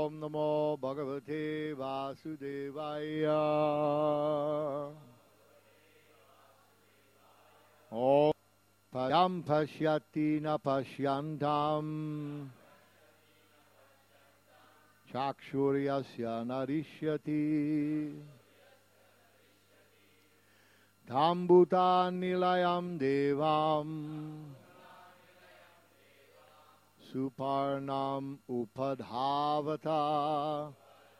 Om Namo Bhagavate Vasudevaya. Om Payam Pashyati Na Pashyantam Chakshuryasya Narishyati Dhambuta Nilayam Devam Suparnam Upadhavata.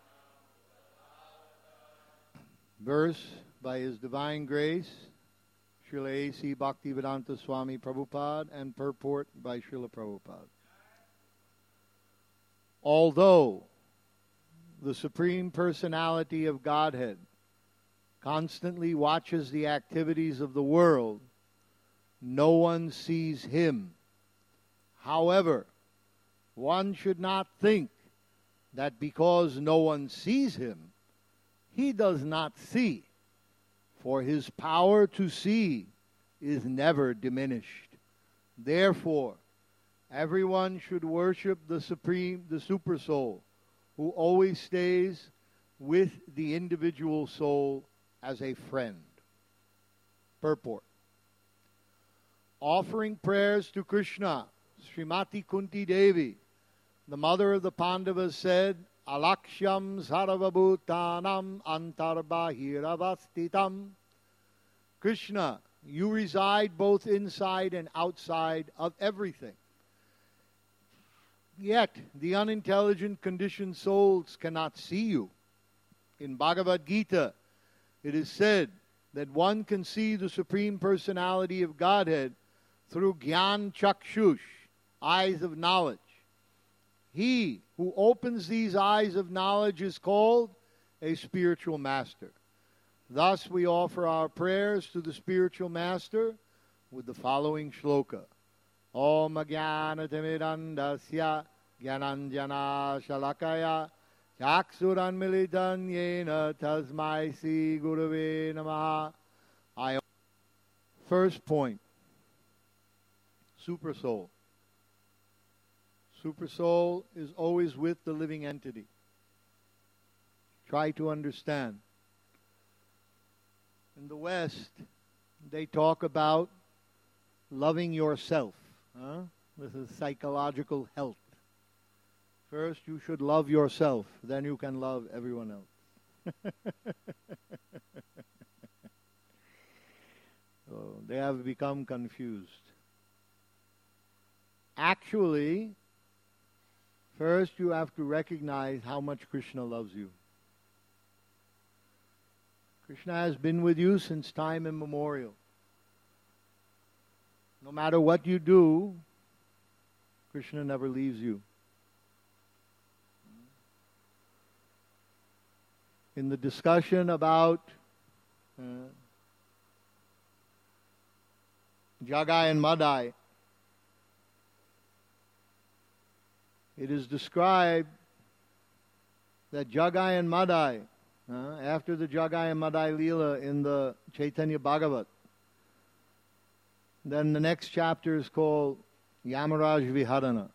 Verse by His Divine Grace, Srila A.C. Bhaktivedanta Swami Prabhupada, and purport by Srila Prabhupada. Although the Supreme Personality of Godhead constantly watches the activities of the world, no one sees Him. However, one should not think that because no one sees Him, He does not see, for His power to see is never diminished. Therefore, everyone should worship the Super Soul, who always stays with the individual soul as a friend. Purport. Offering prayers to Krishna, Srimati Kunti Devi, the mother of the Pandavas, said, Alaksham sarvabhutanam antarbahiravastitam. Krishna, you reside both inside and outside of everything. Yet, the unintelligent conditioned souls cannot see you. In Bhagavad Gita, it is said that one can see the Supreme Personality of Godhead through Gyan Chakshush, eyes of knowledge. He who opens these eyes of knowledge is called a spiritual master. Thus we offer our prayers to the spiritual master with the following shloka. Om Jnanatimidandasya Jnananjana Shalakaya Chaksuran Militan Yena Tasmai Sri Gurave Namaha. First point. Super Soul. Super Soul is always with the living entity. Try to understand. In the West, they talk about loving yourself. This is psychological health. First, you should love yourself. Then you can love everyone else. So they have become confused. Actually, first you have to recognize how much Krishna loves you. Krishna has been with you since time immemorial. No matter what you do, Krishna never leaves you. In the discussion about Jagai and Madai, it is described that Jagai and Madai, after the Jagai and Madai Leela in the Chaitanya Bhagavat, then the next chapter is called Yamaraj Viharana.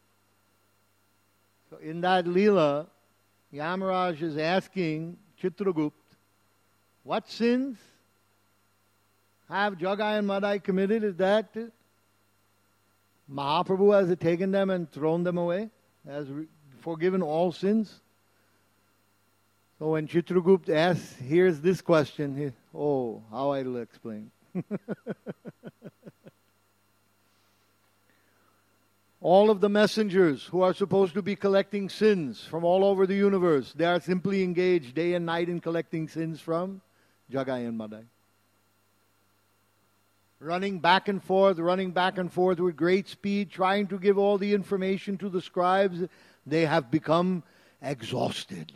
So in that Leela, Yamaraj is asking Chitragupt, what sins have Jagai and Madai committed? Is that Mahaprabhu has taken them and thrown them away, has forgiven all sins? So when Chitragupt asks, here's this question, how I will explain. All of the messengers who are supposed to be collecting sins from all over the universe, they are simply engaged day and night in collecting sins from Jagai and Madai. Running back and forth with great speed, trying to give all the information to the scribes. They have become exhausted.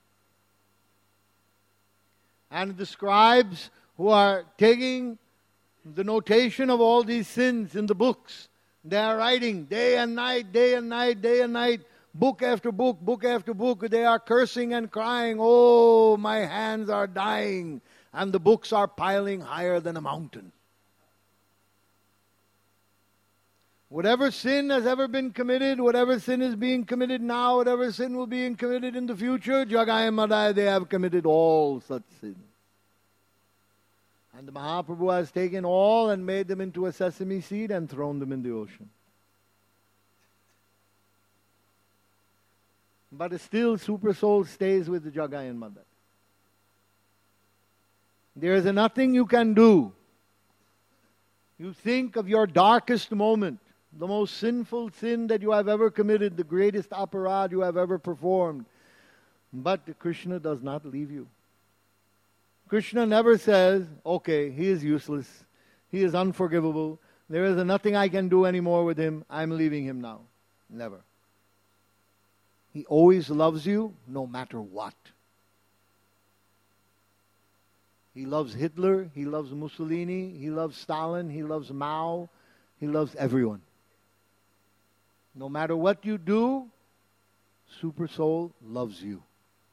And the scribes who are taking the notation of all these sins in the books, they are writing day and night, book after book, book after book. They are cursing and crying, oh, my hands are dying, and the books are piling higher than a mountain. Whatever sin has ever been committed, whatever sin is being committed now, whatever sin will be committed in the future, Jagai and Madai, they have committed all such sins. And the Mahaprabhu has taken all and made them into a sesame seed and thrown them in the ocean. But still, Super Soul stays with the Jagai and Madai. There is nothing you can do. You think of your darkest moment, the most sinful sin that you have ever committed, the greatest aparad you have ever performed. But Krishna does not leave you. Krishna never says, okay, he is useless. He is unforgivable. There is nothing I can do anymore with him. I'm leaving him now. Never. He always loves you no matter what. He loves Hitler. He loves Mussolini. He loves Stalin. He loves Mao. He loves everyone. No matter what you do, Super Soul loves you.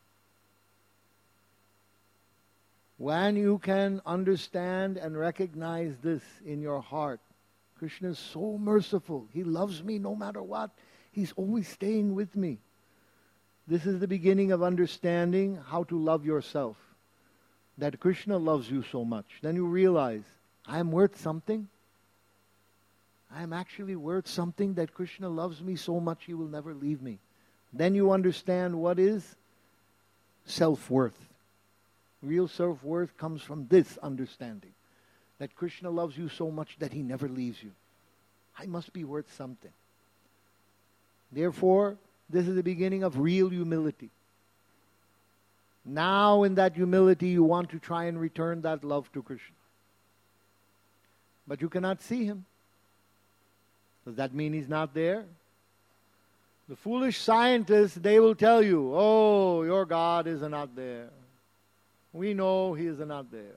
When you can understand and recognize this in your heart, Krishna is so merciful. He loves me no matter what. He's always staying with me. This is the beginning of understanding how to love yourself. That Krishna loves you so much. Then you realize, I am worth something. I am actually worth something, that Krishna loves me so much he will never leave me. Then you understand what is self-worth. Real self-worth comes from this understanding. That Krishna loves you so much that he never leaves you. I must be worth something. Therefore, this is the beginning of real humility. Now in that humility you want to try and return that love to Krishna. But you cannot see him. Does that mean he's not there? The foolish scientists, they will tell you, oh, your God is not there. We know he is not there.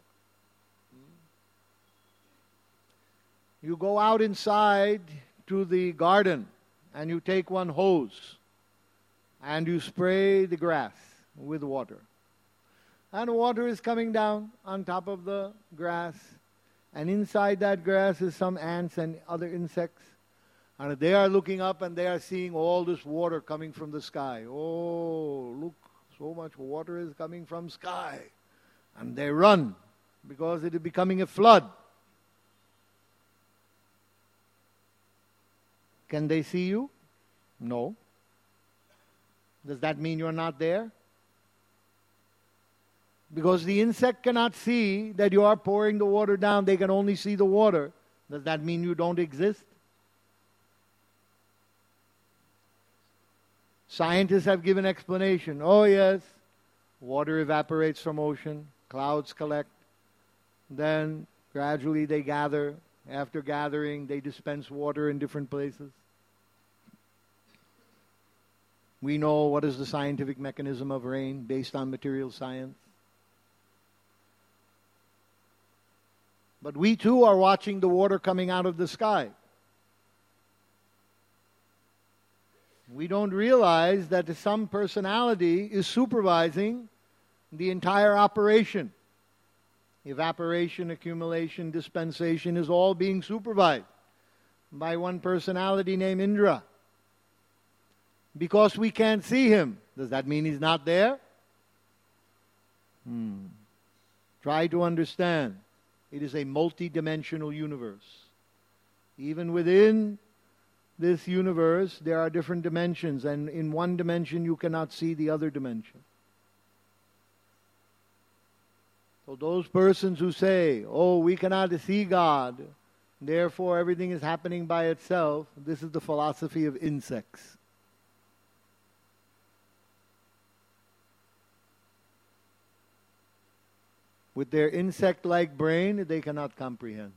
You go out inside to the garden and you take one hose and you spray the grass with water. And water is coming down on top of the grass. And inside that grass is some ants and other insects. And they are looking up and they are seeing all this water coming from the sky. Oh, look, so much water is coming from sky. And they run because it is becoming a flood. Can they see you? No. Does that mean you're not there? Because the insect cannot see that you are pouring the water down. They can only see the water. Does that mean you don't exist? Scientists have given explanation. Oh yes, water evaporates from ocean, clouds collect, then gradually they gather. After gathering, they dispense water in different places. We know what is the scientific mechanism of rain based on material science. But we too are watching the water coming out of the sky. We don't realize that some personality is supervising the entire operation. Evaporation, accumulation, dispensation is all being supervised by one personality named Indra. Because we can't see him, does that mean he's not there? Try to understand. It is a multi-dimensional universe. Even within this universe, there are different dimensions, and in one dimension you cannot see the other dimension. So those persons who say, oh, we cannot see God, therefore everything is happening by itself, this is the philosophy of insects. With their insect-like brain, they cannot comprehend.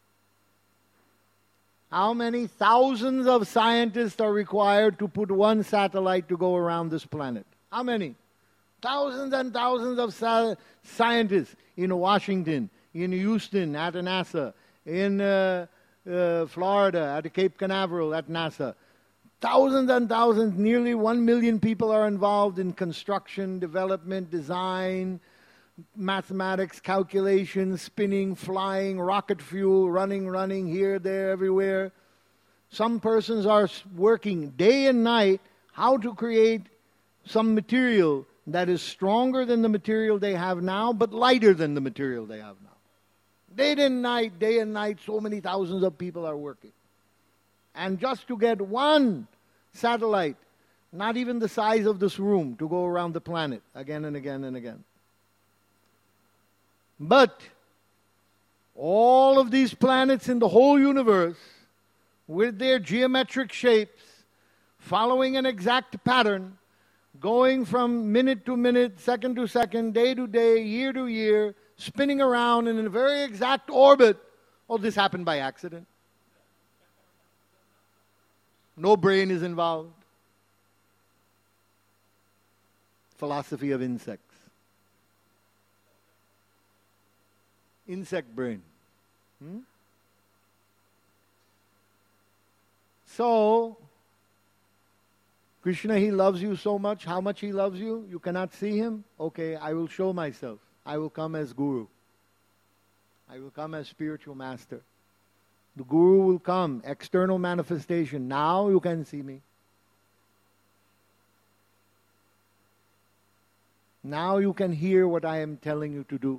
How many thousands of scientists are required to put one satellite to go around this planet? How many? Thousands and thousands of scientists in Washington, in Houston at NASA, in Florida at Cape Canaveral at NASA. Thousands and thousands, nearly 1 million people are involved in construction, development, design, mathematics, calculation, spinning, flying, rocket fuel, running, here, there, everywhere. Some persons are working day and night how to create some material that is stronger than the material they have now, but lighter than the material they have now. Day and night, so many thousands of people are working. And just to get one satellite, not even the size of this room, to go around the planet again and again and again. But all of these planets in the whole universe, with their geometric shapes, following an exact pattern, going from minute to minute, second to second, day to day, year to year, spinning around in a very exact orbit. Oh, this happened by accident. No brain is involved. Philosophy of insects. Insect brain. So, Krishna, He loves you so much. How much He loves you? You cannot see Him? Okay, I will show myself. I will come as Guru. I will come as spiritual master. The Guru will come, external manifestation. Now you can see me. Now you can hear what I am telling you to do.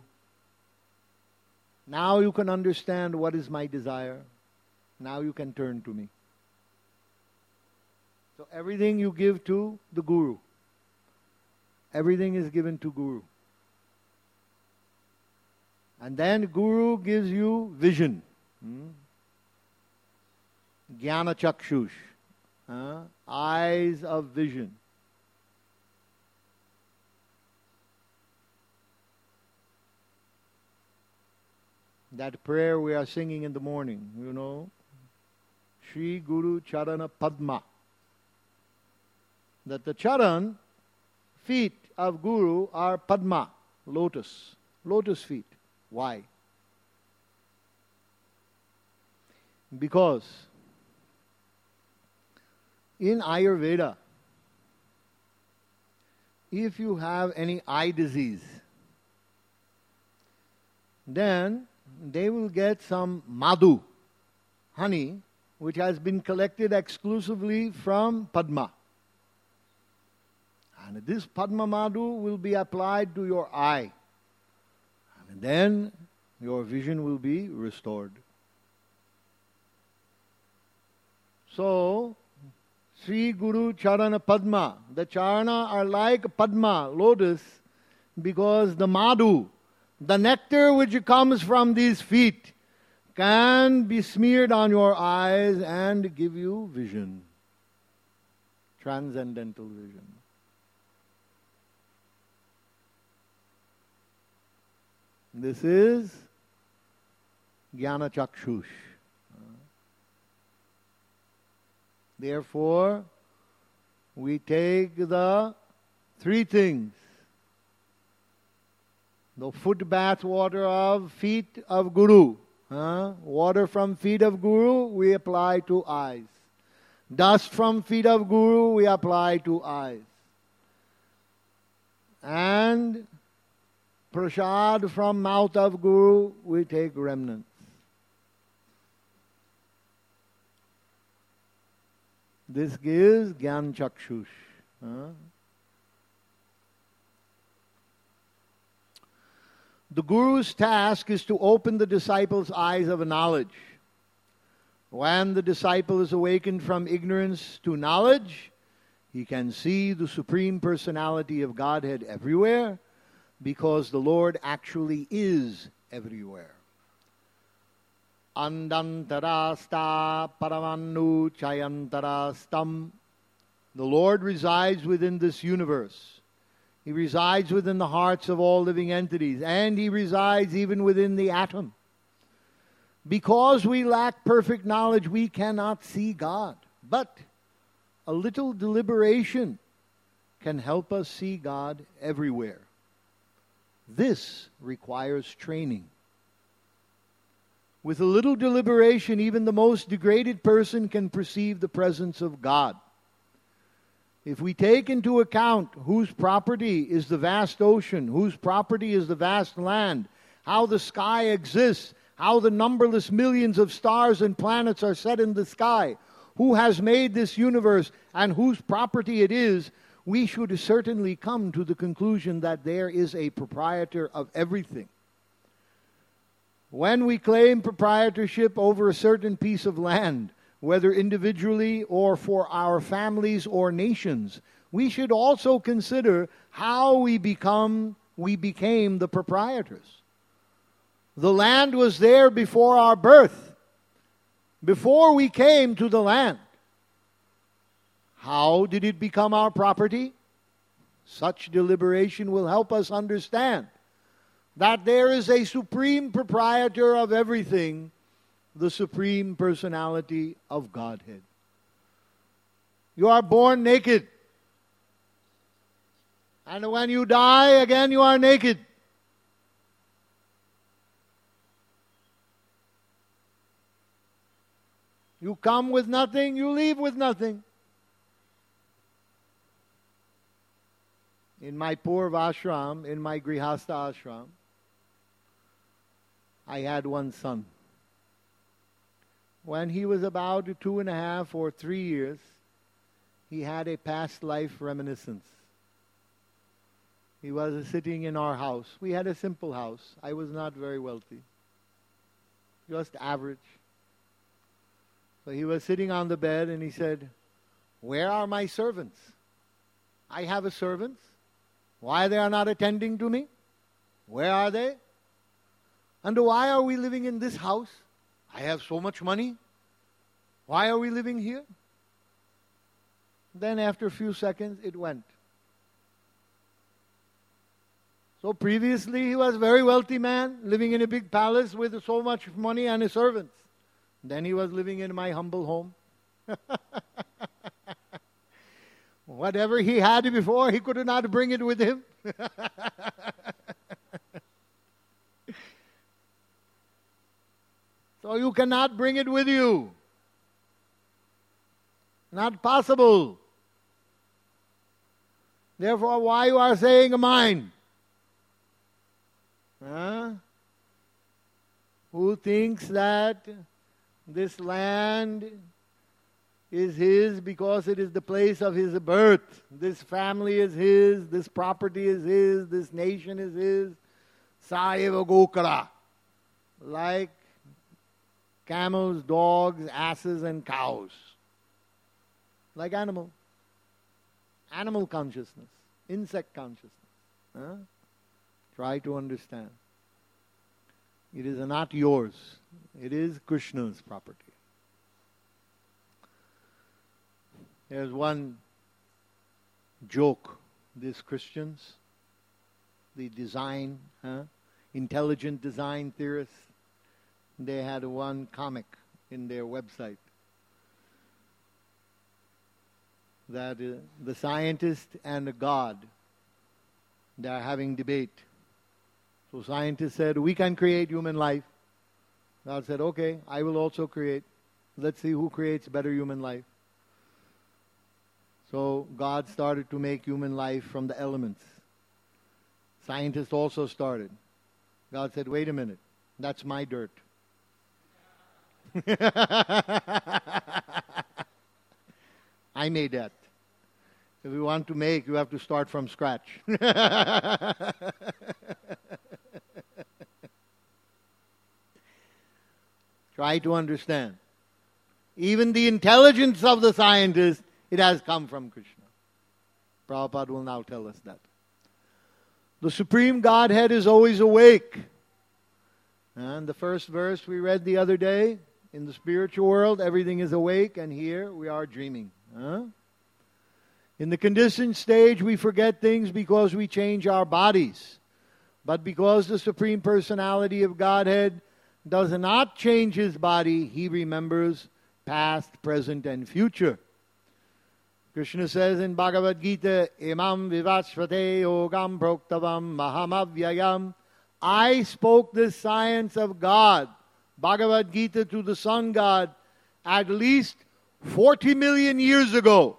Now you can understand what is my desire. Now you can turn to me. So everything you give to the Guru. Everything is given to Guru. And then Guru gives you vision. Jnana chakshush. Eyes of vision. That prayer we are singing in the morning, you know. Shri Guru Charana Padma. That the charan, feet of Guru, are Padma, lotus. Lotus feet. Why? Because in Ayurveda, if you have any eye disease, then they will get some madhu, honey, which has been collected exclusively from Padma. And this Padma madhu will be applied to your eye. And then your vision will be restored. So, Sri Guru Charana Padma. The charana are like Padma, lotus, because the madhu, the nectar which comes from these feet, can be smeared on your eyes and give you vision. Transcendental vision. This is Jnana Chakshush. Therefore, we take the three things. The foot bath water of feet of Guru. Water from feet of Guru, we apply to eyes. Dust from feet of Guru, we apply to eyes. And prasad from mouth of Guru, we take remnants. This gives Gyan Chakshush. The Guru's task is to open the disciple's eyes of knowledge. When the disciple is awakened from ignorance to knowledge, he can see the Supreme Personality of Godhead everywhere, because the Lord actually is everywhere. Andantarasta paramannu chayantarastam. The Lord resides within this universe. He resides within the hearts of all living entities, and He resides even within the atom. Because we lack perfect knowledge, we cannot see God. But a little deliberation can help us see God everywhere. This requires training. With a little deliberation, even the most degraded person can perceive the presence of God. If we take into account whose property is the vast ocean, whose property is the vast land, how the sky exists, how the numberless millions of stars and planets are set in the sky, who has made this universe and whose property it is, we should certainly come to the conclusion that there is a proprietor of everything. When we claim proprietorship over a certain piece of land, whether individually or for our families or nations, we should also consider how we became the proprietors. The land was there before our birth, before we came to the land. How did it become our property? Such deliberation will help us understand that there is a supreme proprietor of everything, the Supreme Personality of Godhead. You are born naked. And when you die, again you are naked. You come with nothing, you leave with nothing. In my Purva ashram, in my Grihastha ashram, I had one son. When he was about 2.5 or 3 years, he had a past life reminiscence. He was sitting in our house. We had a simple house. I was not very wealthy. Just average. So he was sitting on the bed and he said, "Where are my servants? I have a servant. Why they are not attending to me? Where are they? And why are we living in this house? I have so much money. Why are we living here?" Then after a few seconds, it went. So previously, he was a very wealthy man, living in a big palace with so much money and his servants. Then he was living in my humble home. Whatever he had before, he could not bring it with him. So you cannot bring it with you. Not possible. Therefore, why you are saying mine? Who thinks that this land is his because it is the place of his birth? This family is his, this property is his, this nation is his. Saeva Gokara. Like camels, dogs, asses, and cows. Like animal. Animal consciousness. Insect consciousness. Try to understand. It is not yours. It is Krishna's property. There's one joke. These Christians, the design, intelligent design theorists, they had one comic in their website that the scientist and the God, they are having debate. So scientists said, we can create human life. God said, okay, I will also create. Let's see who creates better human life. So God started to make human life from the elements. Scientists also started. God said, wait a minute, that's my dirt. I made that. If you want to make, you have to start from scratch. Try to understand. Even the intelligence of the scientist, it has come from Krishna. Prabhupada will now tell us that. The Supreme Godhead is always awake. And the first verse we read the other day, in the spiritual world, everything is awake, and here we are dreaming. In the conditioned stage, we forget things because we change our bodies. But because the Supreme Personality of Godhead does not change his body, he remembers past, present, and future. Krishna says in Bhagavad Gita, Imam vivashvate yogam proktavam mahamavyayam. I spoke this science of God, Bhagavad Gita, to the sun god at least 40 million years ago.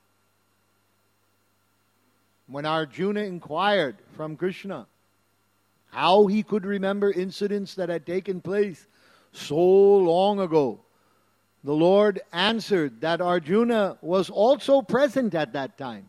When Arjuna inquired from Krishna how he could remember incidents that had taken place so long ago, The Lord answered that Arjuna was also present at that time.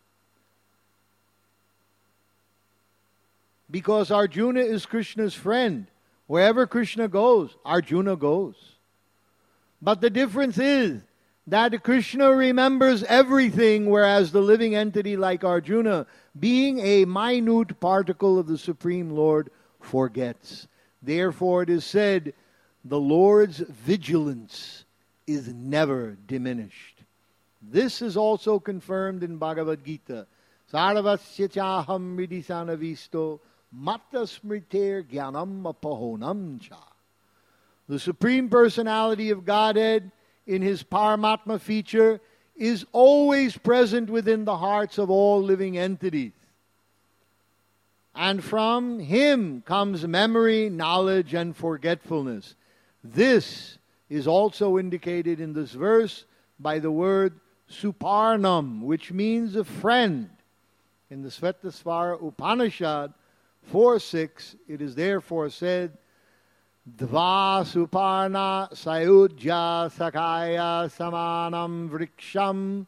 Because Arjuna is Krishna's friend. Wherever Krishna goes, Arjuna goes. But the difference is that Krishna remembers everything, whereas the living entity like Arjuna, being a minute particle of the Supreme Lord, forgets. Therefore it is said, the Lord's vigilance is never diminished. This is also confirmed in Bhagavad Gita. Sarvasya chaham vidisanavisto matta smriter jnanam apahonam cha. The Supreme Personality of Godhead, in His Paramatma feature, is always present within the hearts of all living entities. And from Him comes memory, knowledge, and forgetfulness. This is also indicated in this verse by the word Suparnam, which means a friend. In the Svetasvara Upanishad 4:6, it is therefore said, Dva Suparna Sayujya Sakaya Samanam Vriksham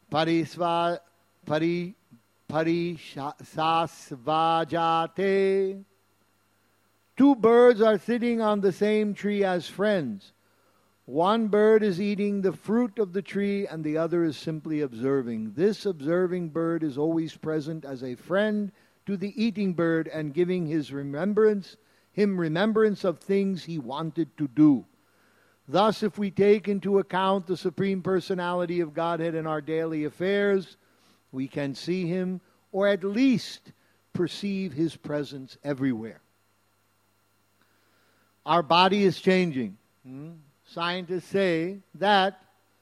Parisasvajate. Two birds are sitting on the same tree as friends. One bird is eating the fruit of the tree and the other is simply observing. This observing bird is always present as a friend to the eating bird and giving him remembrance of things he wanted to do. Thus, if we take into account the Supreme Personality of Godhead in our daily affairs, we can see Him, or at least perceive His presence everywhere. Our body is changing. Scientists say that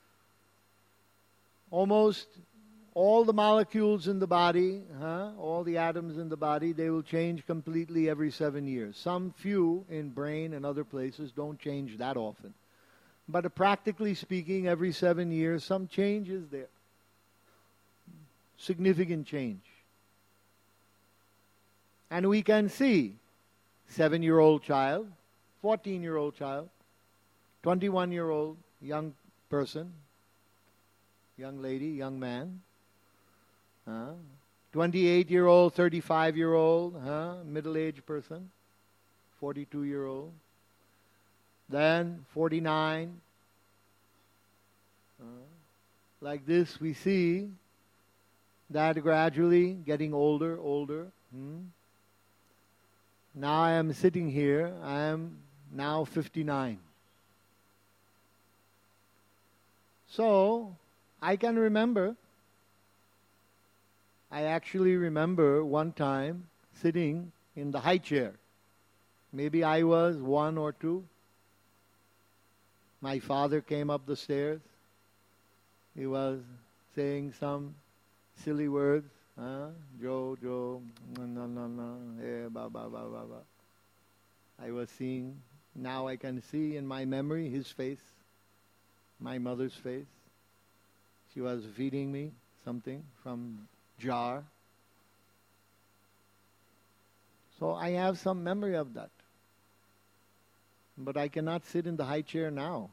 almost all the molecules in the body, all the atoms in the body, they will change completely every 7 years. Some few in brain and other places don't change that often. But practically speaking, every 7 years, some change is there. Significant change. And we can see 7-year-old child, 14-year-old child, 21-year-old young person, young lady, young man, 28-year-old, 35-year-old, middle-aged person, 42-year-old, then 49. Like this, we see that gradually getting older. Now I am sitting here, I am now 59. So, I can remember, I actually remember one time sitting in the high chair. Maybe I was 1 or 2. My father came up the stairs. He was saying some silly words. Joe, no, ba. I was seeing, now I can see in my memory his face, my mother's face. She was feeding me something from jar. So I have some memory of that. But I cannot sit in the high chair now.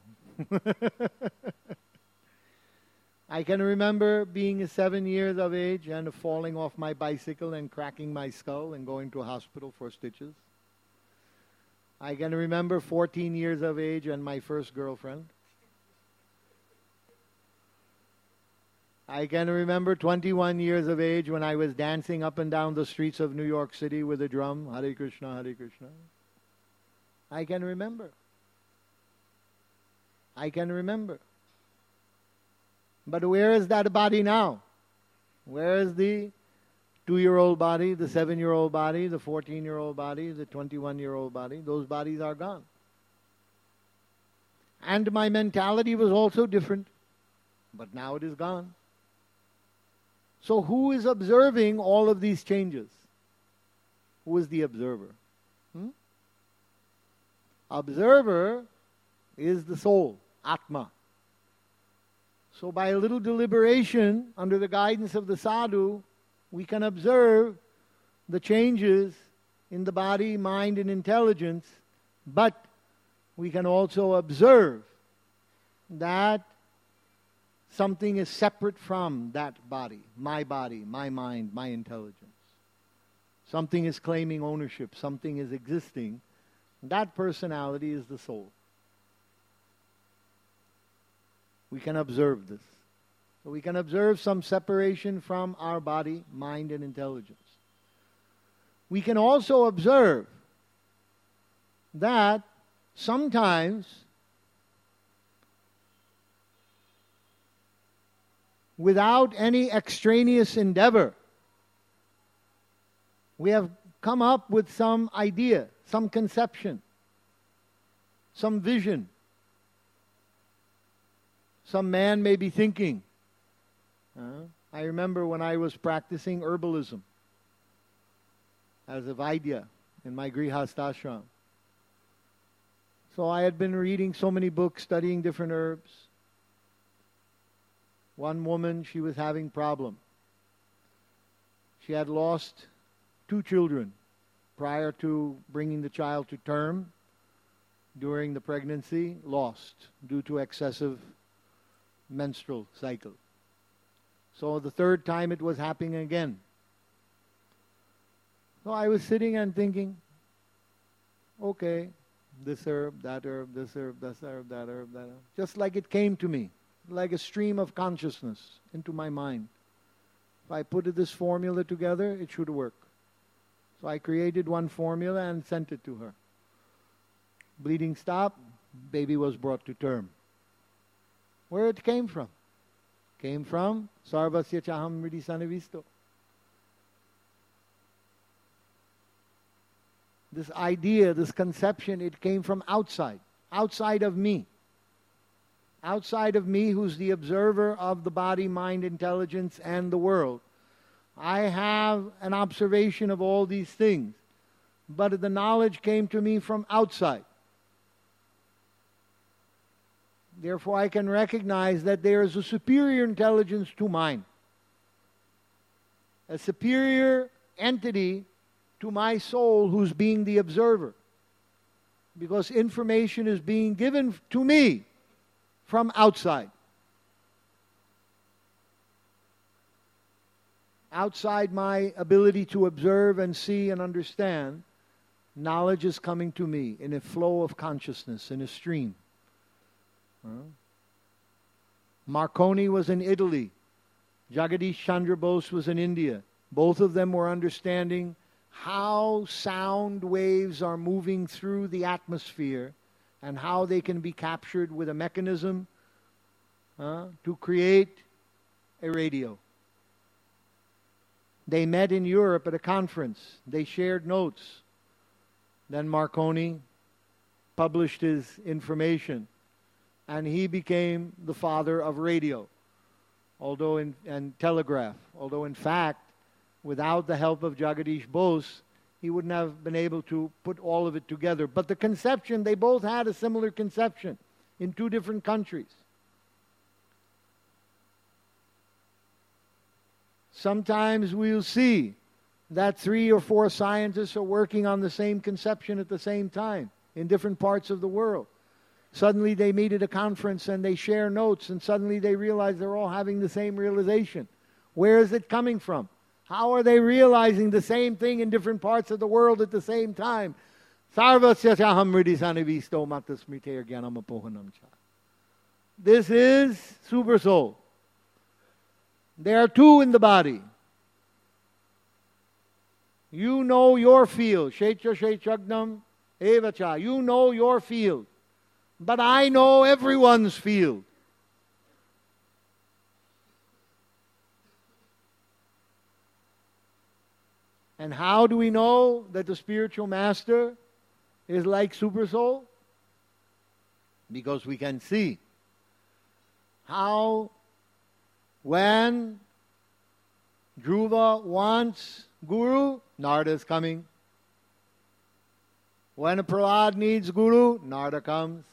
I can remember being 7 years of age and falling off my bicycle and cracking my skull and going to a hospital for stitches. I can remember 14 years of age and my first girlfriend. I can remember 21 years of age when I was dancing up and down the streets of New York City with a drum. Hare Krishna, Hare Krishna. I can remember. I can remember. But where is that body now? Where is the 2-year-old body, the 7-year-old body, the 14-year-old body, the 21-year-old body? Those bodies are gone. And my mentality was also different. But now it is gone. So who is observing all of these changes? Who is the observer? Observer is the soul, Atma. So by a little deliberation, under the guidance of the sadhu, we can observe the changes in the body, mind, and intelligence, but we can also observe that something is separate from that body, my mind, my intelligence. Something is claiming ownership, something is existing. That personality is the soul. We can observe this. So we can observe some separation from our body, mind, and intelligence. We can also observe that sometimes without any extraneous endeavor, we have come up with some idea, some conception, some vision. Some man may be thinking. I remember when I was practicing herbalism as a Vaidya in my Grihastha ashram. So I had been reading so many books, studying different herbs. One woman, she was having problem. She had lost 2 children prior to bringing the child to term. During the pregnancy, lost due to excessive menstrual cycle. So the 3rd time it was happening again. So I was sitting and thinking, okay, this herb, that herb, this herb, this herb, that herb, that herb. Just like it came to me, like a stream of consciousness into my mind. If I put this formula together, it should work. So I created one formula and sent it to her. Bleeding stopped, baby was brought to term. Where it came from? Came from Sarvasya Chaham Mridi Sanavisto. This idea, this conception, it came from outside of me. Outside of me, who's the observer of the body, mind, intelligence, and the world. I have an observation of all these things, but the knowledge came to me from outside. Therefore, I can recognize that there is a superior intelligence to mine. A superior entity to my soul who's being the observer. Because information is being given to me from outside. Outside my ability to observe and see and understand, knowledge is coming to me in a flow of consciousness, in a stream. Marconi was in Italy. Jagadish Chandra Bose was in India. Both of them were understanding how sound waves are moving through the atmosphere and how they can be captured with a mechanism to create a radio. They met in Europe at a conference. They shared notes. Then Marconi published his information. And he became the father of radio, and telegraph. Although in fact, without the help of Jagadish Bose, he wouldn't have been able to put all of it together. But the conception, they both had a similar conception in 2 different countries. Sometimes we'll see that 3 or 4 scientists are working on the same conception at the same time in different parts of the world. Suddenly they meet at a conference and they share notes, and suddenly they realize they're all having the same realization. Where is it coming from? How are they realizing the same thing in different parts of the world at the same time? This is Super Soul. There are 2 in the body. You know your field. Shecha Shechagnam Evacha. You know your field. But I know everyone's field. And how do we know that the spiritual master is like Super Soul? Because we can see how when Dhruva wants Guru, Narada is coming. When a Prahlad needs Guru, Narada comes.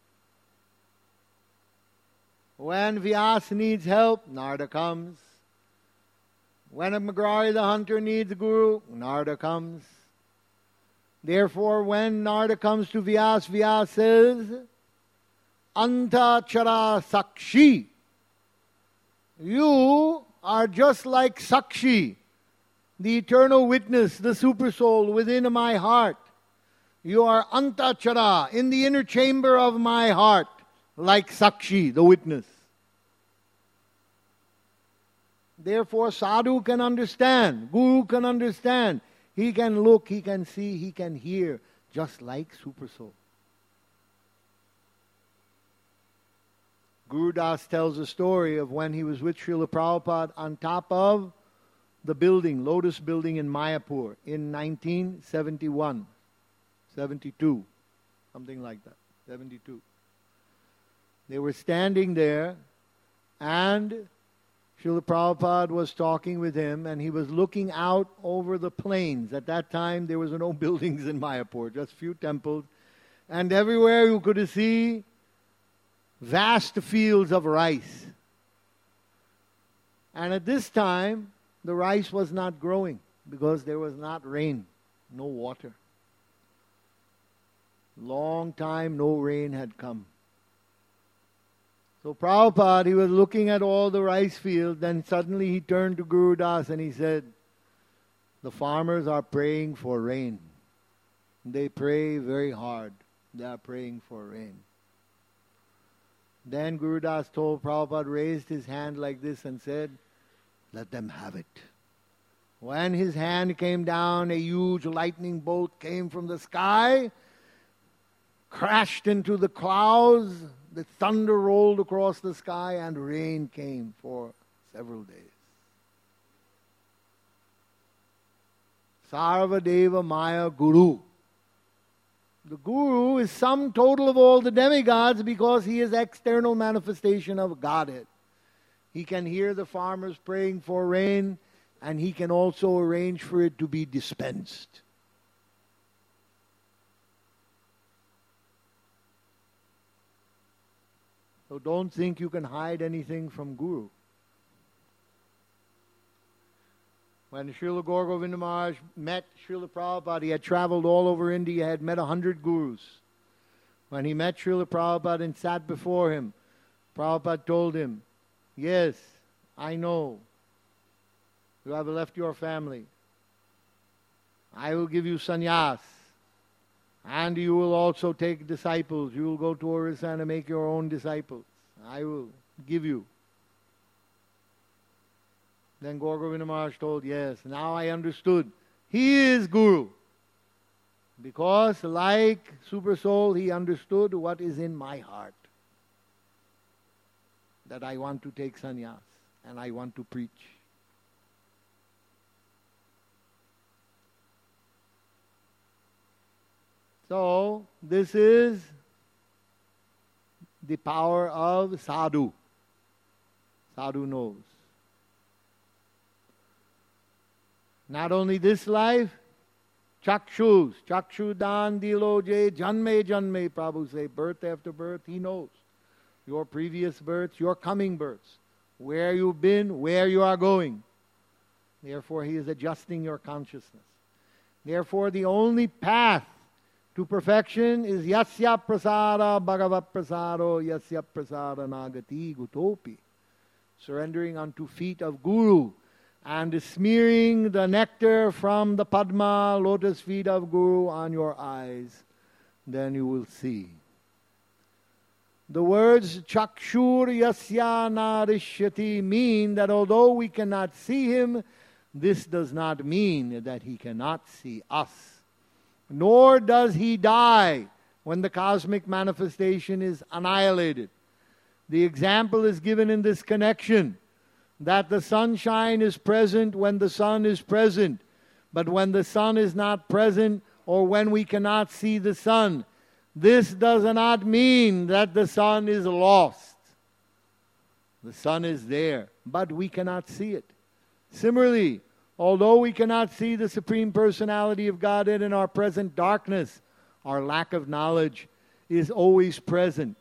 When Vyas needs help, Narada comes. When a Magrari the hunter needs Guru, Narada comes. Therefore, when Narada comes to Vyas, Vyas says, Antachara Sakshi. You are just like Sakshi, the eternal witness, the supersoul within my heart. You are Antachara, in the inner chamber of my heart, like Sakshi, the witness. Therefore, sadhu can understand, guru can understand. He can look, he can see, he can hear, just like Supersoul. Guru Das tells a story of when he was with Srila Prabhupada on top of the building, Lotus Building in Mayapur in 1971, 72, something like that, 72. They were standing there and Srila Prabhupada was talking with him and he was looking out over the plains. At that time there was no buildings in Mayapur, just few temples. And everywhere you could see vast fields of rice. And at this time, the rice was not growing because there was not rain, no water. Long time no rain had come. So Prabhupada, he was looking at all the rice fields, then suddenly he turned to Guru Das and he said, the farmers are praying for rain. They pray very hard. They are praying for rain. Then Guru Das told Prabhupada, raised his hand like this and said, let them have it. When his hand came down, a huge lightning bolt came from the sky, crashed into the clouds, the thunder rolled across the sky, and rain came for several days. Sarvadeva Maya Guru. The Guru is sum total of all the demigods because he is external manifestation of Godhead. He can hear the farmers praying for rain, and he can also arrange for it to be dispensed. So don't think you can hide anything from Guru. When Srila Gaura Govinda Maharaj met Srila Prabhupada, he had traveled all over India, had met 100 gurus. When he met Srila Prabhupada and sat before him, Prabhupada told him, yes, I know. You have left your family. I will give you sannyas. And you will also take disciples. You will go to Orissa and make your own disciples. I will give you. Then Gaura Govinda Maharaj told, yes, now I understood. He is Guru. Because like Super Soul, he understood what is in my heart. That I want to take sannyas and I want to preach. So, this is the power of sadhu. Sadhu knows. Not only this life, chakshus, chakshudan diloje, janme janme, Prabhu say, birth after birth, he knows. Your previous births, your coming births, where you've been, where you are going. Therefore, he is adjusting your consciousness. Therefore, the only path to perfection is yasya prasada bhagavat prasado yasya prasada nagati gutopi. Surrendering unto feet of Guru and smearing the nectar from the Padma, lotus feet of Guru on your eyes. Then you will see. The words chakshur yasya narishyati mean that although we cannot see him, this does not mean that he cannot see us. Nor does he die when the cosmic manifestation is annihilated. The example is given in this connection that the sunshine is present when the sun is present. But when the sun is not present or when we cannot see the sun, this does not mean that the sun is lost. The sun is there, but we cannot see it. Similarly, although we cannot see the Supreme Personality of Godhead in our present darkness, our lack of knowledge is always present.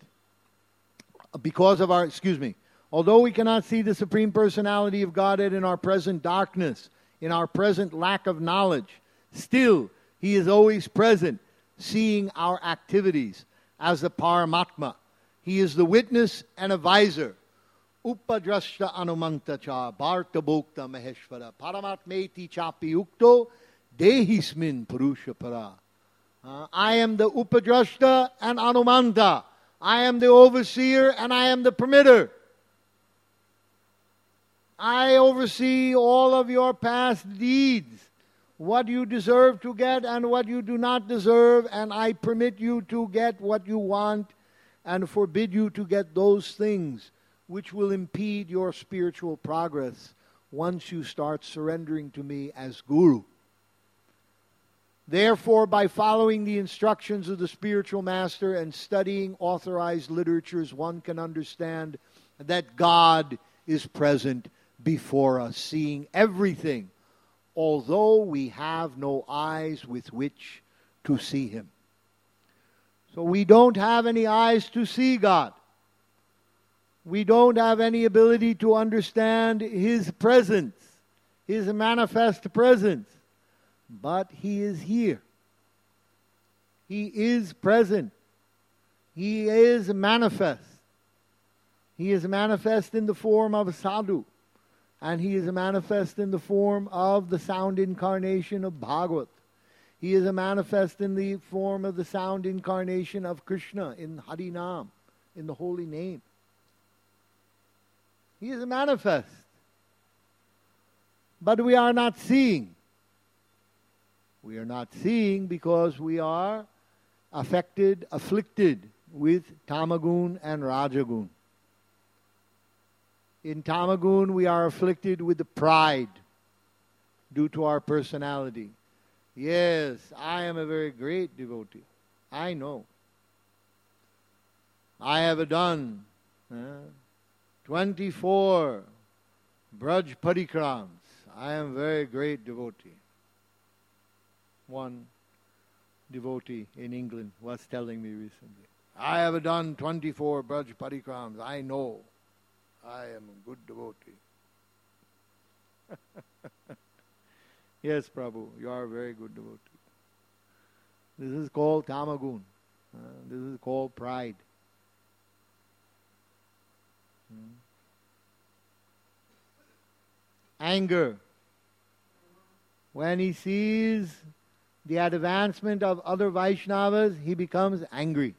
Although we cannot see the Supreme Personality of Godhead in our present darkness, in our present lack of knowledge, still He is always present, seeing our activities as the Paramatma. He is the witness and advisor. Upadrashta Anumanta cha Bharta Bhokta Maheshvara Paramatmeti chapi ukto Dehismin Purusha para. I am the Upadrashta and Anumanta. I am the overseer and I am the permitter. I oversee all of your past deeds, what you deserve to get and what you do not deserve, and I permit you to get what you want and forbid you to get those things which will impede your spiritual progress once you start surrendering to me as Guru. Therefore, by following the instructions of the spiritual master and studying authorized literatures, one can understand that God is present before us, seeing everything, although we have no eyes with which to see Him. So we don't have any eyes to see God. We don't have any ability to understand His presence, His manifest presence. But He is here. He is present. He is manifest. He is manifest in the form of a sadhu. And He is manifest in the form of the sound incarnation of Bhagavat. He is a manifest in the form of the sound incarnation of Krishna in Harinam, in the holy name. He is a manifest. But we are not seeing. We are not seeing because we are afflicted with Tamagun and Rajagun. In Tamagun, we are afflicted with the pride due to our personality. Yes, I am a very great devotee. I know. I have done 24 Braj Parikrams. I am a very great devotee. One devotee in England was telling me recently, I have done 24 Braj Parikrams. I know. I am a good devotee. Yes, Prabhu, you are a very good devotee. This is called Tamagun. This is called pride. Anger. When he sees the advancement of other Vaishnavas, he becomes angry.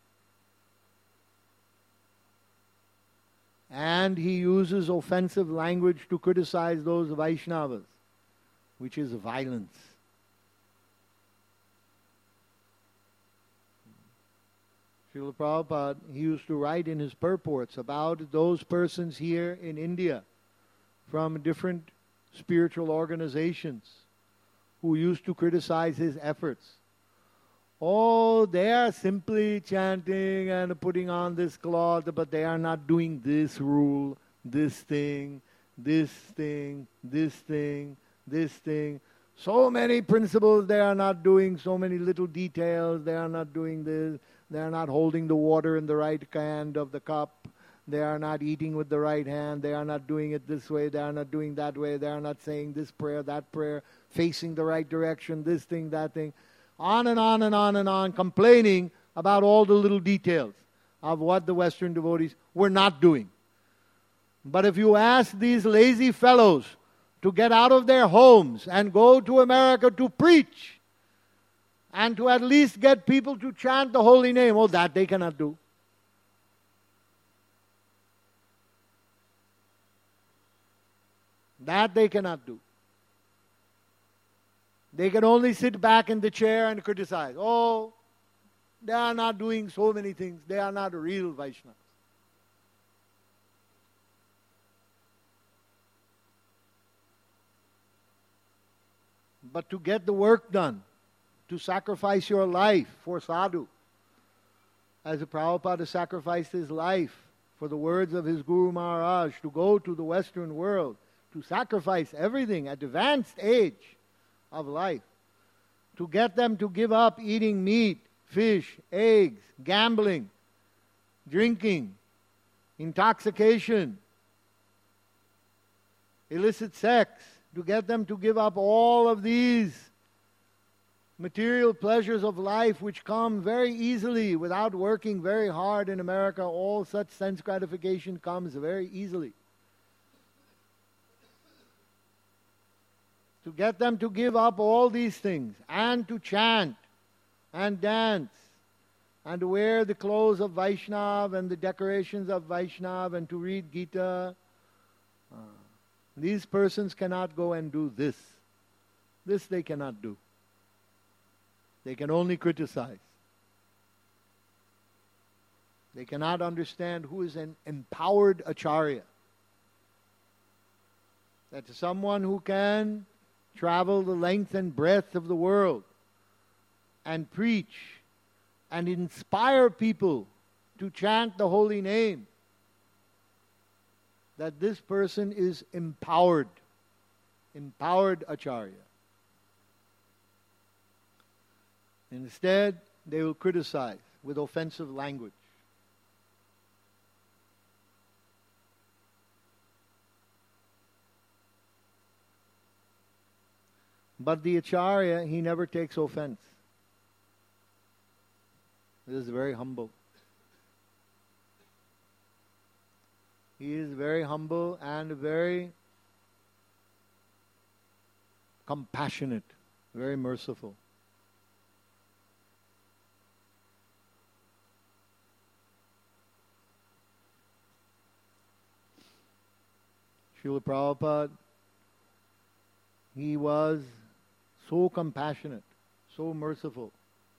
And he uses offensive language to criticize those Vaishnavas, which is violence. Srila Prabhupada, he used to write in his purports about those persons here in India from different spiritual organizations who used to criticize his efforts. Oh, they are simply chanting and putting on this cloth, but they are not doing this rule, this thing, this thing, this thing, this thing. So many principles they are not doing, so many little details. They are not doing this. They are not holding the water in the right hand of the cup. They are not eating with the right hand. They are not doing it this way. They are not doing that way. They are not saying this prayer, that prayer, facing the right direction, this thing, that thing. On and on and on and on, complaining about all the little details of what the Western devotees were not doing. But if you ask these lazy fellows to get out of their homes and go to America to preach and to at least get people to chant the holy name, oh, that they cannot do. That they cannot do. They can only sit back in the chair and criticize. Oh, they are not doing so many things. They are not real Vaishnavas. But to get the work done, to sacrifice your life for sadhu, as Prabhupada sacrificed his life for the words of his Guru Maharaj, to go to the Western world, to sacrifice everything at advanced age of life, to get them to give up eating meat, fish, eggs, gambling, drinking, intoxication, illicit sex, to get them to give up all of these material pleasures of life which come very easily without working very hard in America. All such sense gratification comes very easily. To get them to give up all these things and to chant and dance and to wear the clothes of Vaishnav and the decorations of Vaishnav and to read Gita. These persons cannot go and do this. This they cannot do. They can only criticize. They cannot understand who is an empowered acharya. That is someone who can travel the length and breadth of the world and preach and inspire people to chant the holy name. That this person is empowered acharya. Instead, they will criticize with offensive language. But the acharya, he never takes offense. He is very humble. He is very humble and very compassionate, very merciful. Srila Prabhupada, he was so compassionate, so merciful,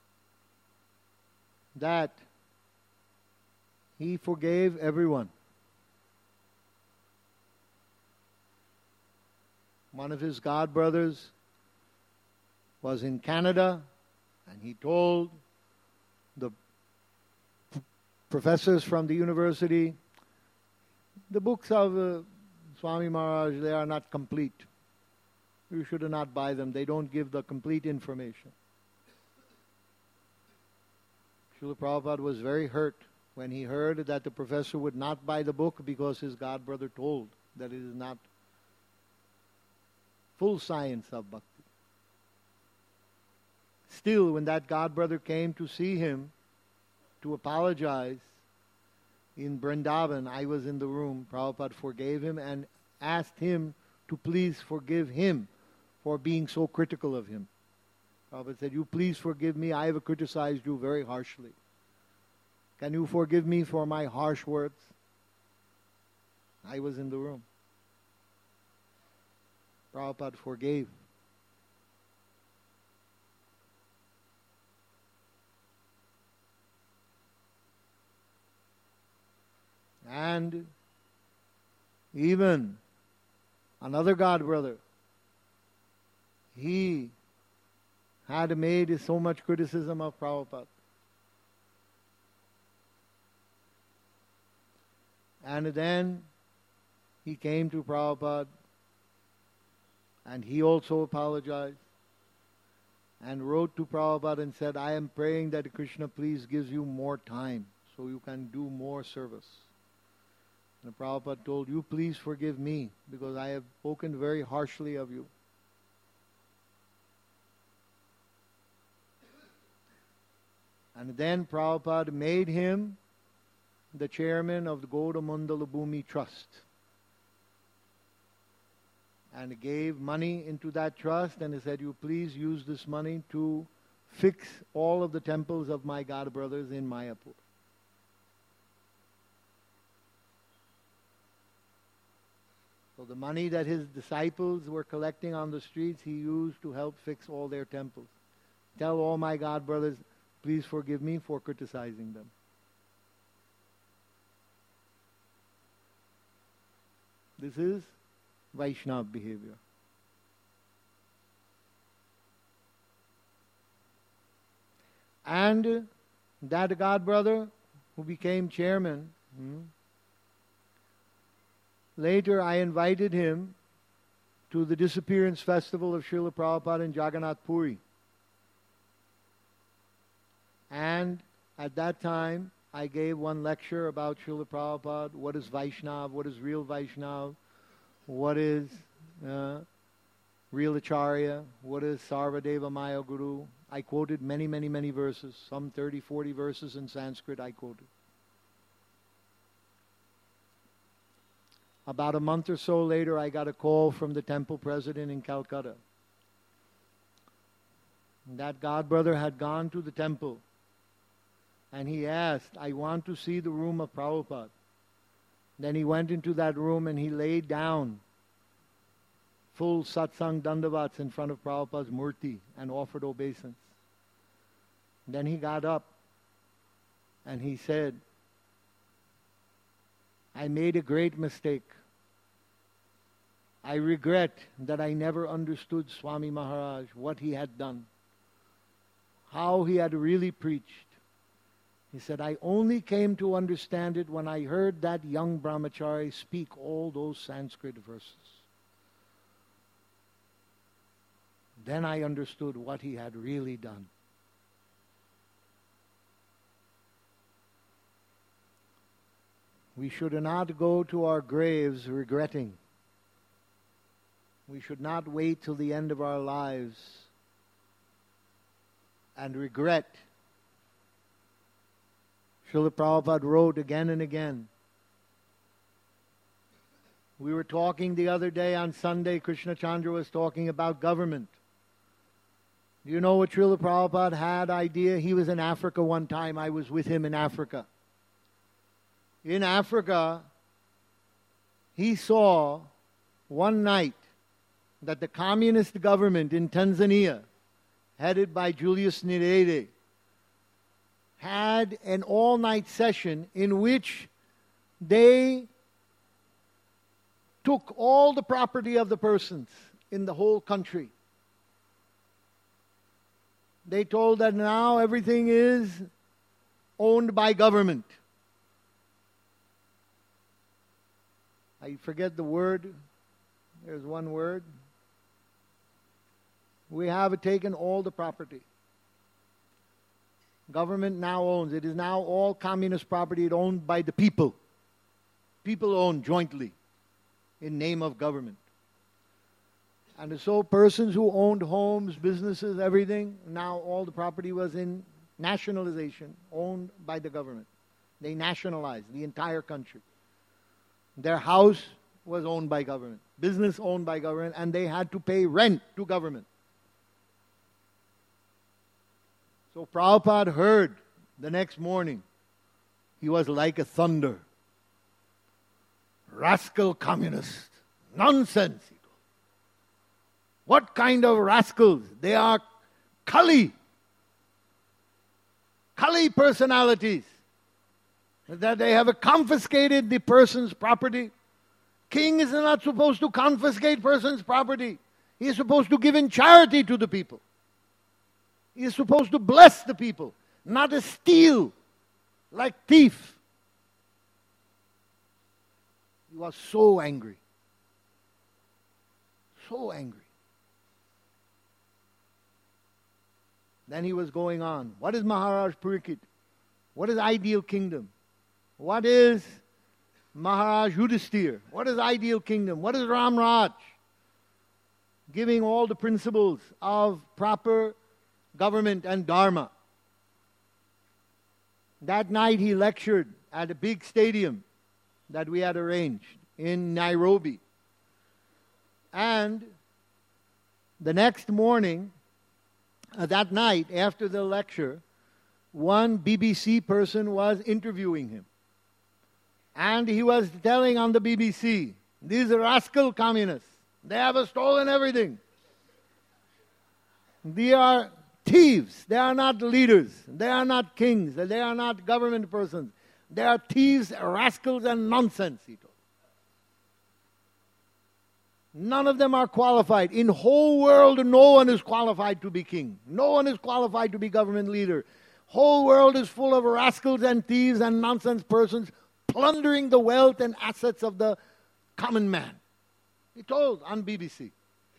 that he forgave everyone. One of his god brothers was in Canada, and he told the professors from the university, the books of Swami Maharaj, they are not complete. You should not buy them. They don't give the complete information. Srila Prabhupada was very hurt when he heard that the professor would not buy the book because his god brother told that it is not full science of bhakti. Still, when that god brother came to see him to apologize in Vrindavan, I was in the room. Prabhupada forgave him and asked him to please forgive him for being so critical of him. Prabhupada said, "You please forgive me. I have criticized you very harshly. Can you forgive me for my harsh words?" I was in the room. Prabhupada forgave. And even another god brother, he had made so much criticism of Prabhupada. And then he came to Prabhupada and he also apologized and wrote to Prabhupada and said, "I am praying that Krishna please gives you more time so you can do more service." And Prabhupada told, "You please forgive me because I have spoken very harshly of you." And then Prabhupada made him the chairman of the Gaudamandala Bhumi Trust and gave money into that trust, and he said, "You please use this money to fix all of the temples of my god brothers in Mayapur." So the money that his disciples were collecting on the streets, he used to help fix all their temples. Tell all my god brothers, please forgive me for criticizing them. This is Vaishnava behavior. And that god brother who became chairman, later I invited him to the disappearance festival of Srila Prabhupada in Jagannath Puri. And at that time, I gave one lecture about Srila Prabhupada, what is Vaishnava, what is real Vaishnava, what is real Acharya, what is Sarvadeva Maya Guru, I quoted many, many, many verses, some 30, 40 verses in Sanskrit I quoted. About a month or so later, I got a call from the temple president in Calcutta. That godbrother had gone to the temple and he asked, I want to see the room of Prabhupada. Then he went into that room and he laid down full satsang dandavats in front of Prabhupada's murti and offered obeisance. Then he got up and he said, I made a great mistake. I regret that I never understood Swami Maharaj, what he had done, how he had really preached. He said, I only came to understand it when I heard that young brahmachari speak all those Sanskrit verses. Then I understood what he had really done. We should not go to our graves regretting. We should not wait till the end of our lives and regret. Srila Prabhupada wrote again and again. We were talking the other day on Sunday, Krishna Chandra was talking about government. Do you know what Srila Prabhupada had idea? He was in Africa one time. I was with him in Africa. In Africa, he saw one night that the communist government in Tanzania, headed by Julius Nyerere, had an all-night session in which they took all the property of the persons in the whole country. They told that now everything is owned by government. I forget the word. There's one word. We have taken all the property. Government now owns. It is now all communist property owned by the people. People own jointly in name of government. And so persons who owned homes, businesses, everything, now all the property was in nationalization, owned by the government. They nationalized the entire country. Their house was owned by government, business owned by government, and they had to pay rent to government. So Prabhupada heard the next morning. He was like a thunder. Rascal communist. Nonsense. What kind of rascals? They are Kali. Kali personalities. That they have confiscated the person's property. King is not supposed to confiscate person's property. He is supposed to give in charity to the people. He is supposed to bless the people, not to steal like thief. He was so angry. So angry. Then he was going on. What is Maharaj Parikshit? What is ideal kingdom? What is Maharaj Yudhisthira? What is ideal kingdom? What is Ram Raj? Giving all the principles of proper government and dharma. That night he lectured at a big stadium that we had arranged in Nairobi. And the next morning, that night after the lecture, one BBC person was interviewing him. And he was telling on the BBC, these rascal communists, they have stolen everything. They are thieves. They are not leaders. They are not kings. They are not government persons. They are thieves, rascals, and nonsense, he told. None of them are qualified. In whole world, no one is qualified to be king. No one is qualified to be government leader. Whole world is full of rascals and thieves and nonsense persons plundering the wealth and assets of the common man. He told on BBC.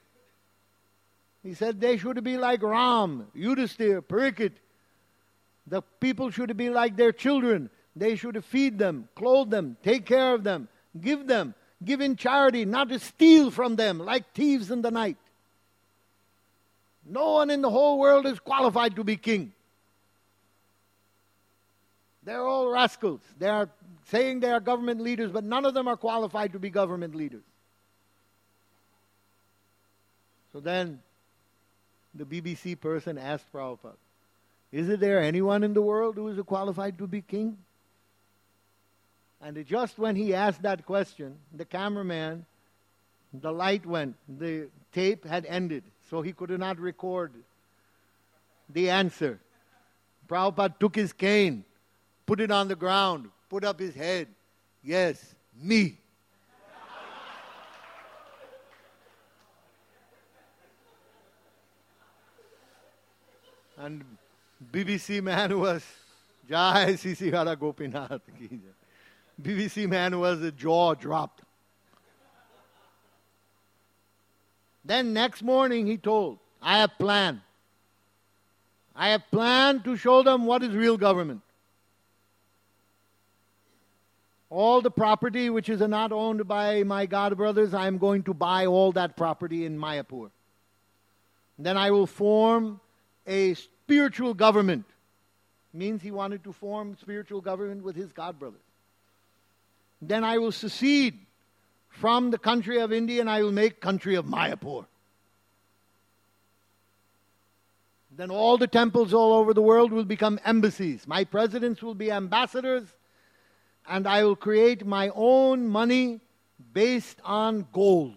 He said they should be like Ram, Yudhisthira, Parikshit. The people should be like their children. They should feed them, clothe them, take care of them, give in charity, not to steal from them like thieves in the night. No one in the whole world is qualified to be king. They're all rascals. They are saying they are government leaders, but none of them are qualified to be government leaders. So then the BBC person asked Prabhupada, is there anyone in the world who is qualified to be king? And just when he asked that question, the cameraman, the light went, the tape had ended, so he could not record the answer. Prabhupada took his cane, put it on the ground, put up his head. Yes, me. And BBC man was Jai C.C. Radha Gopinath. BBC man was the jaw dropped. Then next morning he told, I have planned. I have planned to show them what is real government. All the property which is not owned by my God brothers, I am going to buy all that property in Mayapur. Then I will form a spiritual government. Means he wanted to form spiritual government with his God brothers. Then I will secede from the country of India and I will make country of Mayapur. Then all the temples all over the world will become embassies. My presidents will be ambassadors, and I will create my own money based on gold.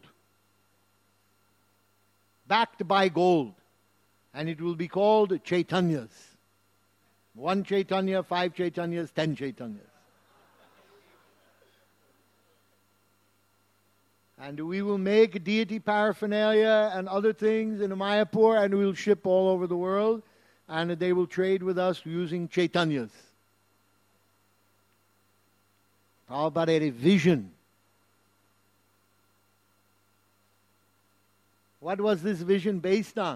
Backed by gold. And it will be called Chaitanyas. 1 Chaitanya, 5 Chaitanyas, 10 Chaitanyas. And we will make deity paraphernalia and other things in Mayapur, and we will ship all over the world, and they will trade with us using Chaitanyas. Prabhupada had a vision. What was this vision based on?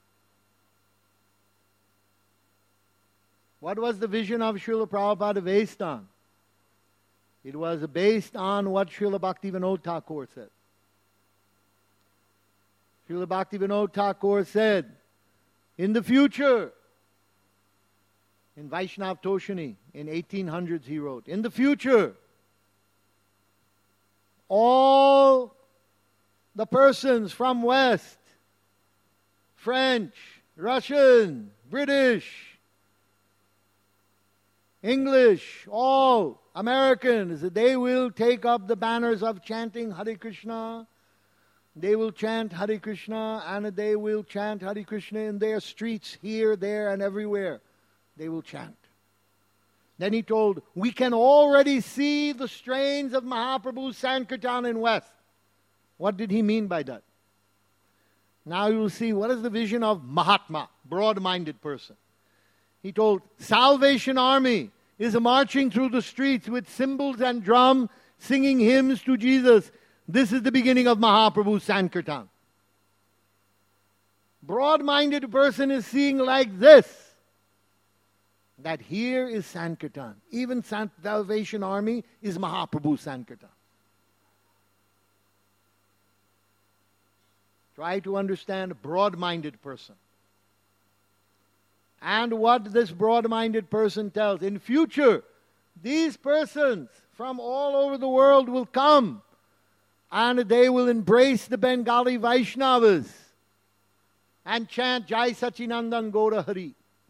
What was the vision of Srila Prabhupada based on? It was based on what Srila Bhaktivinoda Thakur said. Srila Bhaktivinoda Thakur said, in the future, in Vaishnav Toshani, in 1800s he wrote, in the future, all the persons from West, French, Russian, British, English, all Americans, they will take up the banners of chanting Hare Krishna. They will chant Hare Krishna, and they will chant Hare Krishna in their streets, here, there, and everywhere. They will chant. Then he told, we can already see the strains of Mahaprabhu's Sankirtan in West. What did he mean by that? Now you will see what is the vision of Mahatma, broad-minded person. He told, Salvation Army is marching through the streets with cymbals and drum, singing hymns to Jesus. This is the beginning of Mahaprabhu's Sankirtan. Broad-minded person is seeing like this, that here is Sankirtan. Even Salvation Army is Mahaprabhu's Sankirtan. Try to understand a broad-minded person. And what this broad-minded person tells. In future, these persons from all over the world will come and they will embrace the Bengali Vaishnavas and chant Jai Sachinandan Gaura Hari.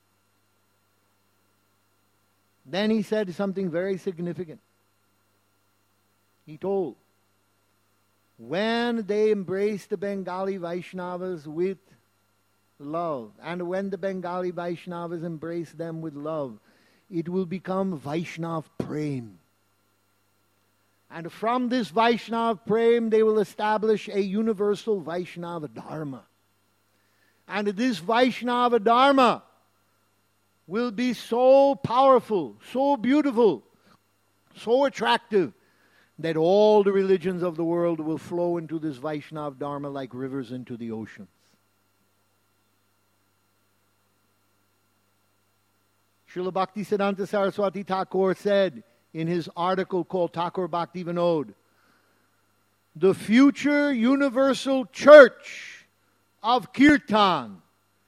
Then he said something very significant. He told, when they embrace the Bengali Vaishnavas with love, and when the Bengali Vaishnavas embrace them with love, it will become Vaishnav Prem. And from this Vaishnav Prem, they will establish a universal Vaishnava Dharma. And this Vaishnava Dharma will be so powerful, so beautiful, so attractive, that all the religions of the world will flow into this Vaishnava Dharma like rivers into the oceans. Srila Bhaktisiddhanta Saraswati Thakur said in his article called Thakur Bhakti Vinod, the future universal church of Kirtan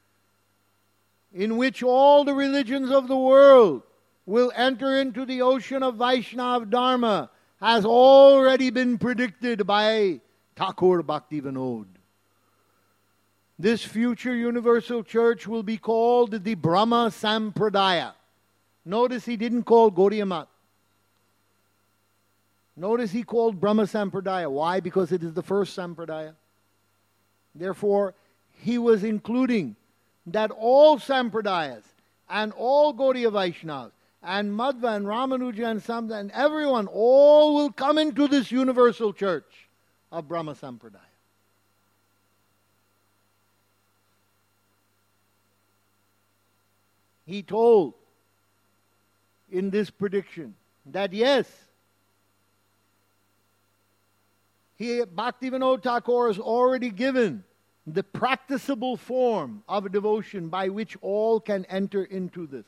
in which all the religions of the world will enter into the ocean of Vaishnav Dharma has already been predicted by Thakur Bhaktivinoda. This future universal church will be called the Brahma Sampradaya. Notice he didn't call Gaudiya Mat. Notice he called Brahma Sampradaya. Why? Because it is the first Sampradaya. Therefore, he was including that all Sampradayas and all Gaudiya Vaishnavas and Madhva and Ramanuja and Samdha and everyone, all will come into this universal church of Brahma Sampradaya. He told in this prediction that yes, Bhaktivinoda Thakur has already given the practicable form of devotion by which all can enter into this.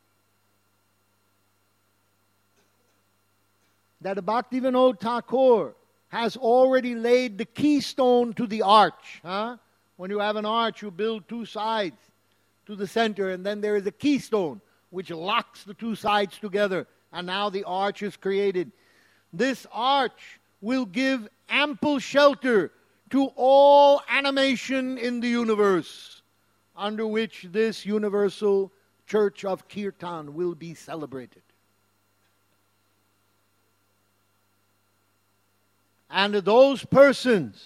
That Bhaktivinoda Thakur has already laid the keystone to the arch. When you have an arch, you build two sides to the center, and then there is a keystone which locks the two sides together, and now the arch is created. This arch will give ample shelter to all animation in the universe, under which this universal church of Kirtan will be celebrated. And those persons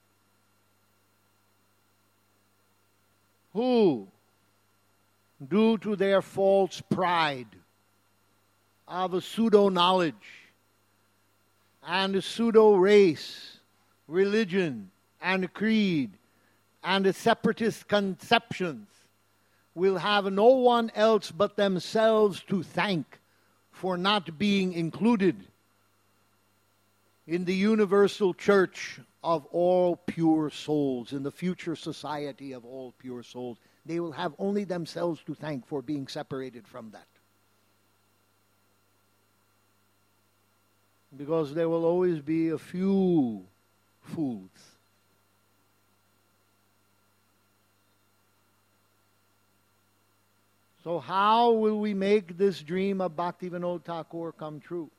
who, due to their false pride of a pseudo-knowledge and a pseudo-race, religion and creed and a separatist conceptions, will have no one else but themselves to thank for not being included in the universal church of all pure souls, in the future society of all pure souls. They will have only themselves to thank for being separated from that. Because there will always be a few fools. So how will we make this dream of Bhaktivinoda Thakur come true?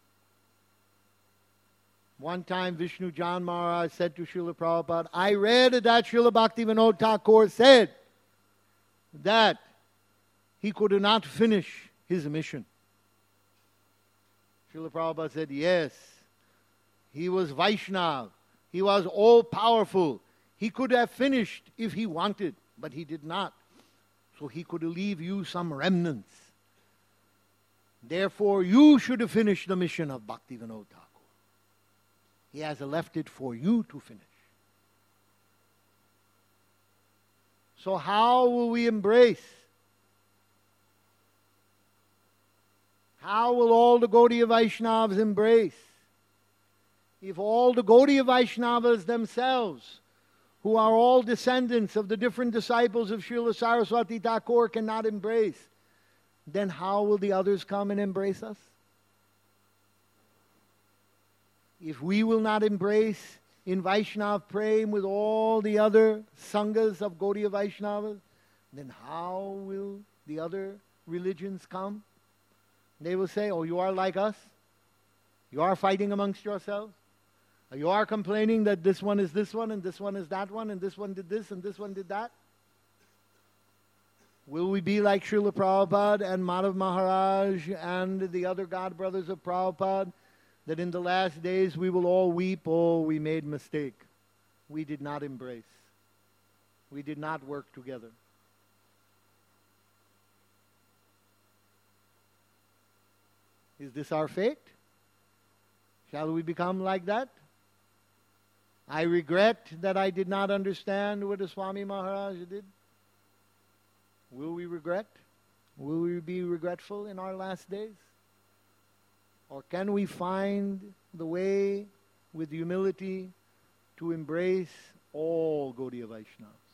One time Vishnu Jan Maharaj said to Srila Prabhupada, I read that Srila Bhaktivinoda Thakur said that he could not finish his mission. Srila Prabhupada said, yes, he was Vaishnav. He was all-powerful. He could have finished if he wanted, but he did not. So he could leave you some remnants. Therefore, you should have finished the mission of Bhaktivinoda Thakur. He has left it for you to finish. So how will we embrace? How will all the Gaudiya Vaishnavas embrace? If all the Gaudiya Vaishnavas themselves, who are all descendants of the different disciples of Srila Saraswati Thakur, cannot embrace, then how will the others come and embrace us? If we will not embrace in Vaishnav Prem with all the other Sanghas of Gaudiya Vaishnavas, then how will the other religions come? They will say, oh, you are like us? You are fighting amongst yourselves? You are complaining that this one is this one, and this one is that one, and this one did this, and this one did that? Will we be like Srila Prabhupada and Madhav Maharaj and the other God brothers of Prabhupada, that in the last days we will all weep, oh, we made mistake. We did not embrace. We did not work together. Is this our fate? Shall we become like that? I regret that I did not understand what the Swami Maharaj did. Will we regret? Will we be regretful in our last days? Or can we find the way with humility to embrace all Gaudiya Vaishnavas?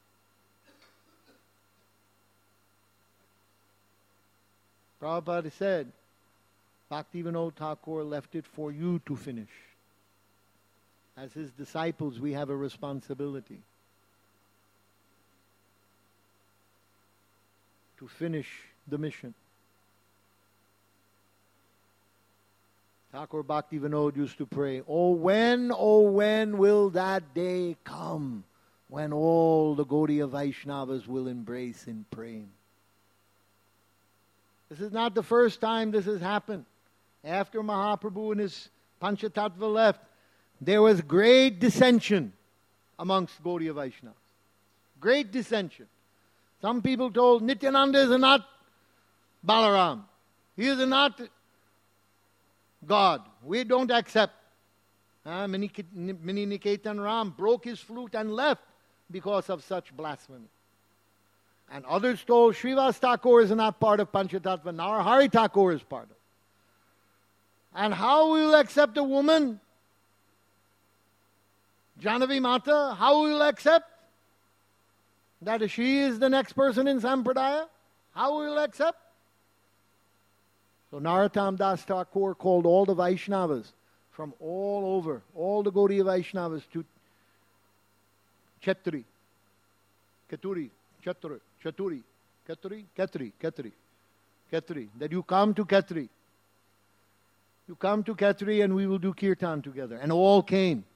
Prabhupada said, Bhaktivinoda Thakur left it for you to finish. As his disciples, we have a responsibility. to finish the mission. Thakur Bhaktivinoda used to pray, oh when will that day come when all the Gaudiya Vaishnavas will embrace in prema? This is not the first time this has happened. After Mahaprabhu and his Panchatattva left, there was great dissension amongst Gaudiya Vaishnavas. Great dissension. Some people told Nityananda is not Balaram. He is not God. We don't accept. Mini Niketan Ram broke his flute and left because of such blasphemy. And others told Srivas Thakur is not part of Panchatattva, nor Hari Thakur is part of it. And how will you accept a woman? Janavi Mata, how will you accept that she is the next person in Sampradaya? How will you accept? So Narottam Das Thakur called all the Vaishnavas from all over, all the Gaudiya Vaishnavas to Khetri, that you come to Khetri. You come to Khetri and we will do kirtan together. And all came.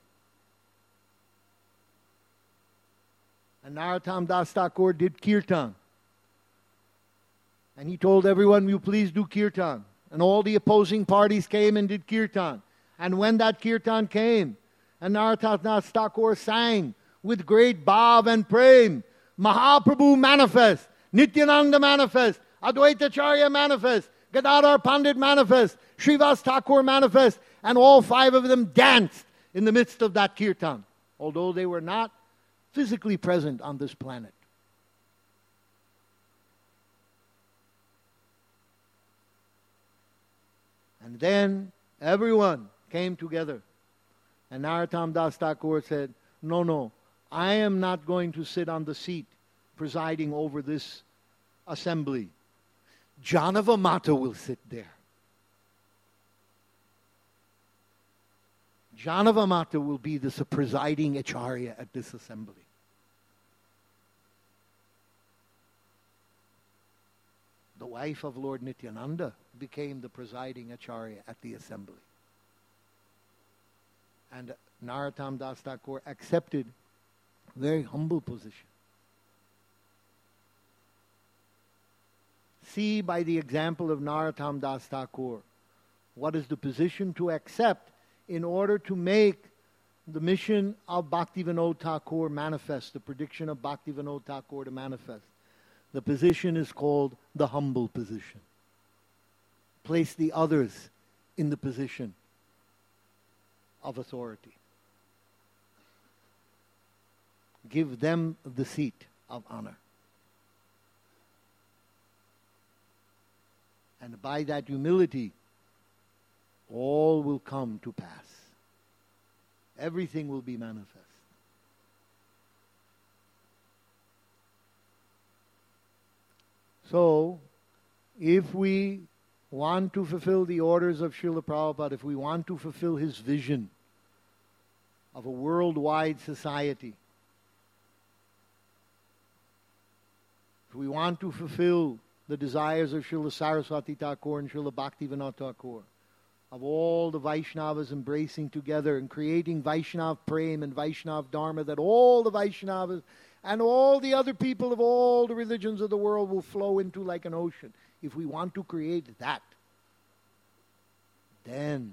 And Narottam Das Thakur did kirtan. And he told everyone, you please do kirtan. And all the opposing parties came and did kirtan. And when that kirtan came, and Narottam Das Thakur sang with great bhav and prem, Mahaprabhu manifest, Nityananda manifest, Advaitacharya manifest, Gadadhar Pandit manifest, Srivas Thakur manifest, and all five of them danced in the midst of that kirtan, although they were not physically present on this planet. And then everyone came together. And Narottam Das Thakur said, no, I am not going to sit on the seat presiding over this assembly. Janava Mata will sit there. Janava Mata will be the presiding acharya at this assembly. The wife of Lord Nityananda became the presiding acharya at the assembly. And Narottam Das Thakur accepted a very humble position. See by the example of Narottam Das Thakur what is the position to accept in order to make the mission of Bhaktivinoda Thakur manifest, the prediction of Bhaktivinoda Thakur to manifest. The position is called the humble position. Place the others in the position of authority. Give them the seat of honor. And by that humility, all will come to pass. Everything will be manifest. So, if we want to fulfill the orders of Srila Prabhupada, if we want to fulfill his vision of a worldwide society, if we want to fulfill the desires of Srila Saraswati Thakur and Srila Bhaktivinoda Thakur, of all the Vaishnavas embracing together and creating Vaishnav Prem and Vaishnav Dharma, that all the Vaishnavas and all the other people of all the religions of the world will flow into like an ocean. If we want to create that, then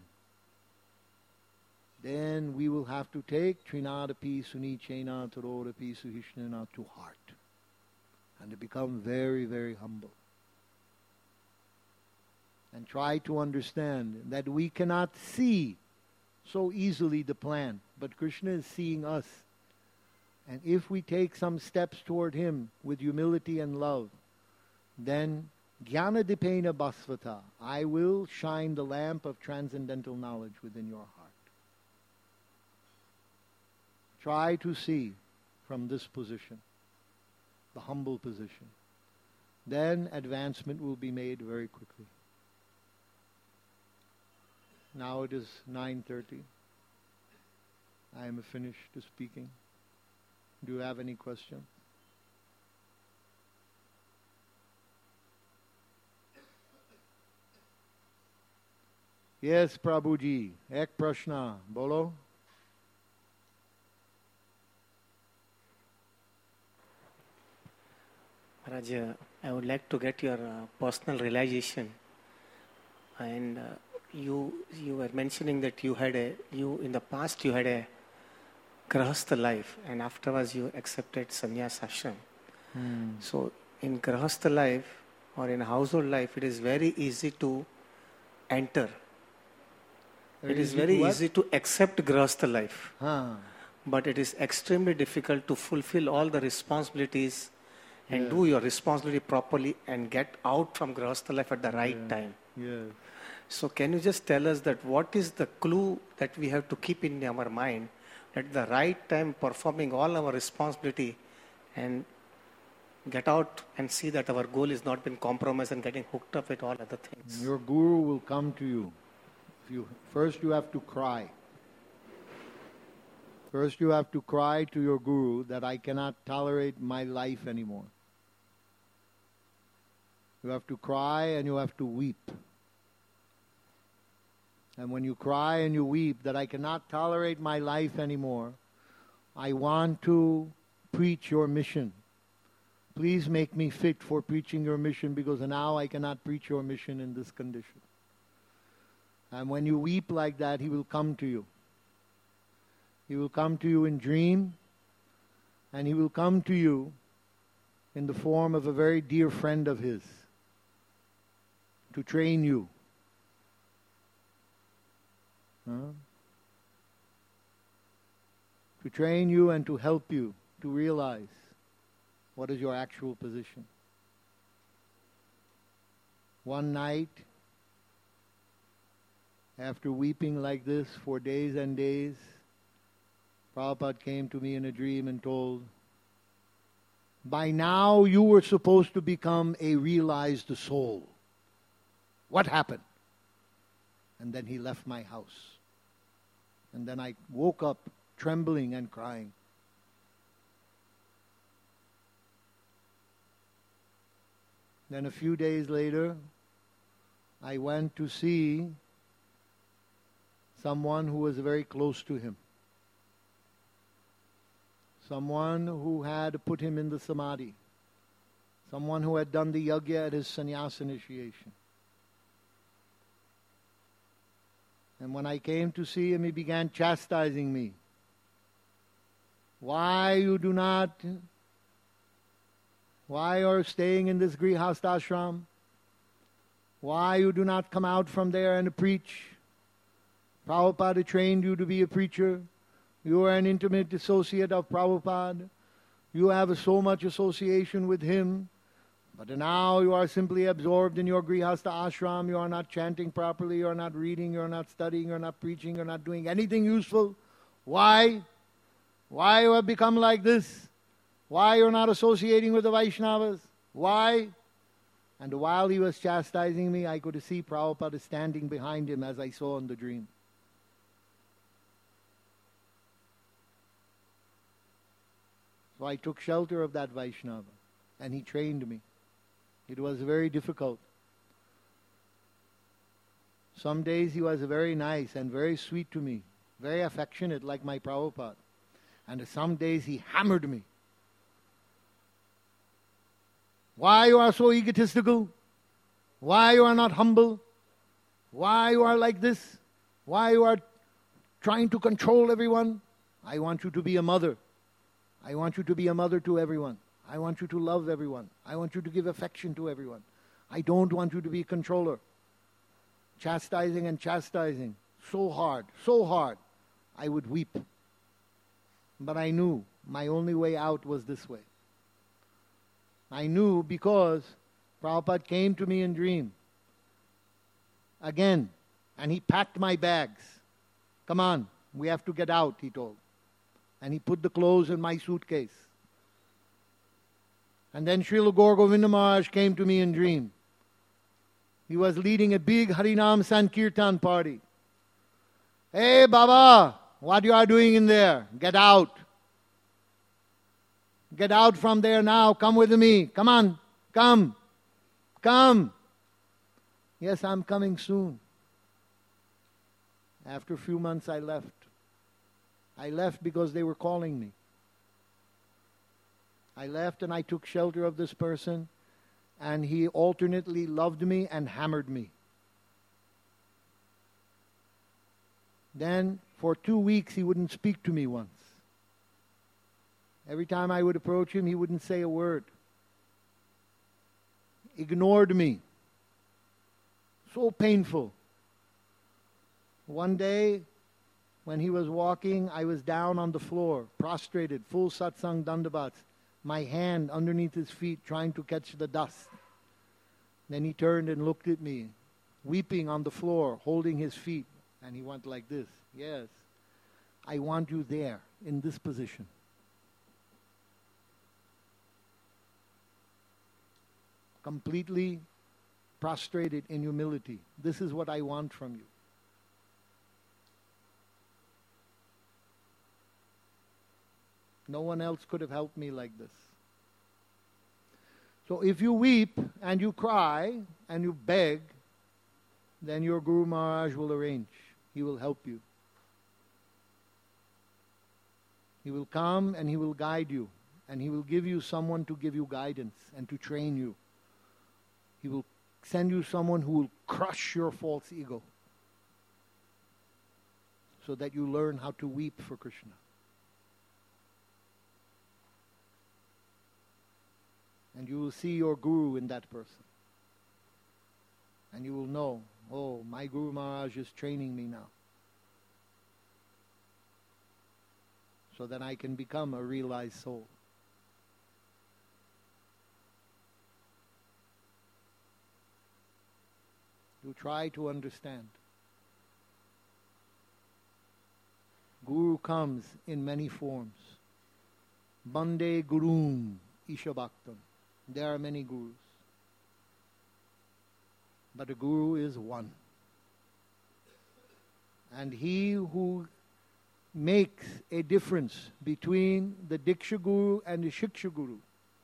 we will have to take Trinadapi Sunichena Tarodapi Suhishnana to heart and to become very, very humble. And try to understand that we cannot see so easily the plan, but Krishna is seeing us. And if we take some steps toward him with humility and love, then Jnana Dipena Basvata, I will shine the lamp of transcendental knowledge within your heart. Try to see from this position, the humble position. Then advancement will be made very quickly. Now it is 9:30. I am finished speaking. Do you have any questions? Yes, Prabhuji. Ek prashna. Bolo. Maharaj, I would like to get your personal realization. And you were mentioning that you in the past you had a grahastha life, and afterwards you accepted sannyas ashram. So in grahastha life or in household life, it is very easy to enter. It is very easy to accept grahastha life. But it is extremely difficult to fulfill all the responsibilities and do your responsibility properly and get out from grahastha life at the right time. Yes. So can you just tell us that what is the clue that we have to keep in our mind at the right time, performing all our responsibility and get out and see that our goal is not been compromised and getting hooked up with all other things? Your guru will come to you. First you have to cry. First you have to cry to your guru that I cannot tolerate my life anymore. You have to cry and you have to weep. And when you cry and you weep that I cannot tolerate my life anymore, I want to preach your mission. Please make me fit for preaching your mission, because now I cannot preach your mission in this condition. And when you weep like that, he will come to you. He will come to you in dream, and he will come to you in the form of a very dear friend of his to train you. To train you and to help you to realize what is your actual position. One night, after weeping like this for days and days, Prabhupada came to me in a dream and told, by now you were supposed to become a realized soul. What happened? And then he left my house. And then I woke up trembling and crying. Then a few days later, I went to see someone who was very close to him. Someone who had put him in the samadhi. Someone who had done the yajna at his sannyas initiation. And when I came to see him, he began chastising me. Why you are staying in this grihastha ashram? Why you do not come out from there and preach? Prabhupada trained you to be a preacher. You are an intimate associate of Prabhupada. You have so much association with him. But now you are simply absorbed in your grihastha ashram. You are not chanting properly. You are not reading. You are not studying. You are not preaching. You are not doing anything useful. Why? Why you have become like this? Why you are not associating with the Vaishnavas? Why? And while he was chastising me, I could see Prabhupada standing behind him as I saw in the dream. So I took shelter of that Vaishnava, and he trained me. It was very difficult. Some days he was very nice and very sweet to me, very affectionate like my Prabhupada. And some days he hammered me. Why you are so egotistical? Why you are not humble? Why you are like this? Why you are trying to control everyone? I want you to be a mother. I want you to be a mother to everyone. I want you to love everyone. I want you to give affection to everyone. I don't want you to be a controller. Chastising and chastising. So hard, so hard. I would weep. But I knew my only way out was this way. I knew because Prabhupada came to me in dream again, and he packed my bags. Come on, we have to get out, he told. And he put the clothes in my suitcase. And then Srila Gaur Govinda Maharaj came to me in dream. He was leading a big Harinam Sankirtan party. Hey Baba, what you are doing in there? Get out. Get out from there now. Come with me. Come on. Come. Come. Yes, I'm coming soon. After a few months, I left. I left because they were calling me. I left and I took shelter of this person, and he alternately loved me and hammered me. Then, for 2 weeks, he wouldn't speak to me once. Every time I would approach him, he wouldn't say a word. Ignored me. So painful. One day, when he was walking, I was down on the floor, prostrated, full satsang dandavats, my hand underneath his feet, trying to catch the dust. Then he turned and looked at me, weeping on the floor, holding his feet. And he went like this. Yes, I want you there, in this position. Completely prostrated in humility. This is what I want from you. No one else could have helped me like this. So if you weep and you cry and you beg, then your Guru Maharaj will arrange. He will help you. He will come and he will guide you. And he will give you someone to give you guidance and to train you. He will send you someone who will crush your false ego so that you learn how to weep for Krishna. And you will see your Guru in that person. And you will know, oh, my Guru Maharaj is training me now, so that I can become a realized soul. You try to understand. Guru comes in many forms. Bande Gurun Isha Bhaktam. There are many gurus. But a guru is one. And he who makes a difference between the Diksha Guru and the Shiksha Guru,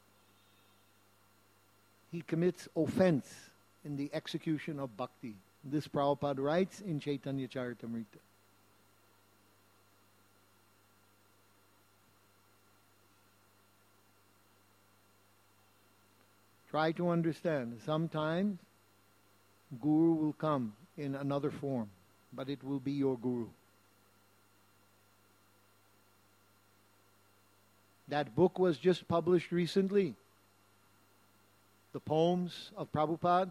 he commits offense in the execution of bhakti. This Prabhupada writes in Chaitanya Charitamrita. Try to understand. Sometimes Guru will come in another form, but it will be your Guru. That book was just published recently. The poems of Prabhupada.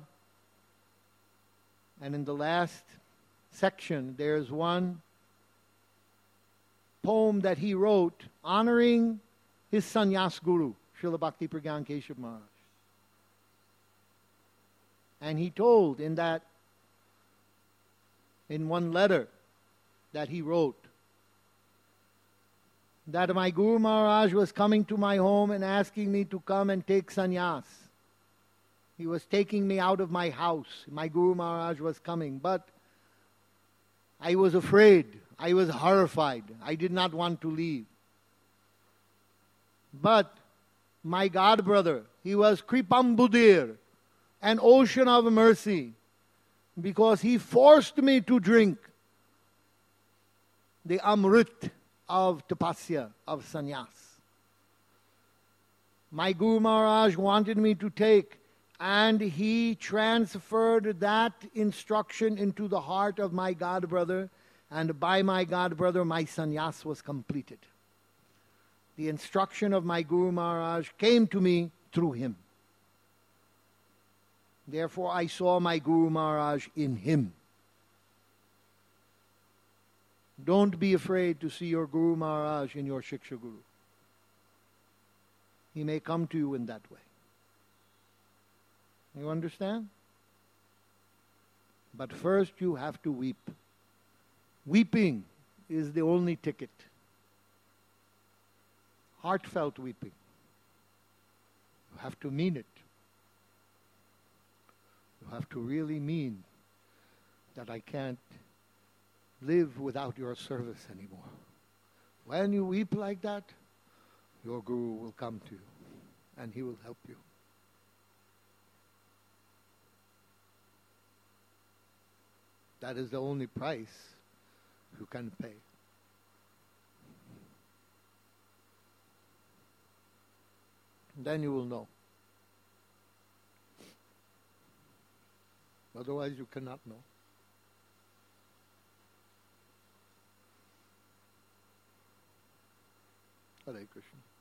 And in the last section, there's one poem that he wrote honoring his sannyas guru, Srila Bhakti Pragyan Keshav Maharaj. And he told in one letter that he wrote, that my Guru Maharaj was coming to my home and asking me to come and take sannyas. He was taking me out of my house. My Guru Maharaj was coming, but I was afraid. I was horrified. I did not want to leave. But my god brother, he was Kripambudir, an ocean of mercy, because he forced me to drink the amrit of tapasya, of sannyas. My Guru Maharaj wanted me to take, and he transferred that instruction into the heart of my god brother, and by my god brother, my sannyas was completed. The instruction of my Guru Maharaj came to me through him. Therefore, I saw my Guru Maharaj in him. Don't be afraid to see your Guru Maharaj in your Shiksha Guru. He may come to you in that way. You understand? But first you have to weep. Weeping is the only ticket. Heartfelt weeping. You have to mean it. You have to really mean that I can't live without your service anymore. When you weep like that, your Guru will come to you and he will help you. That is the only price You can pay. Then you will know. Otherwise you cannot know. Hare Krishna.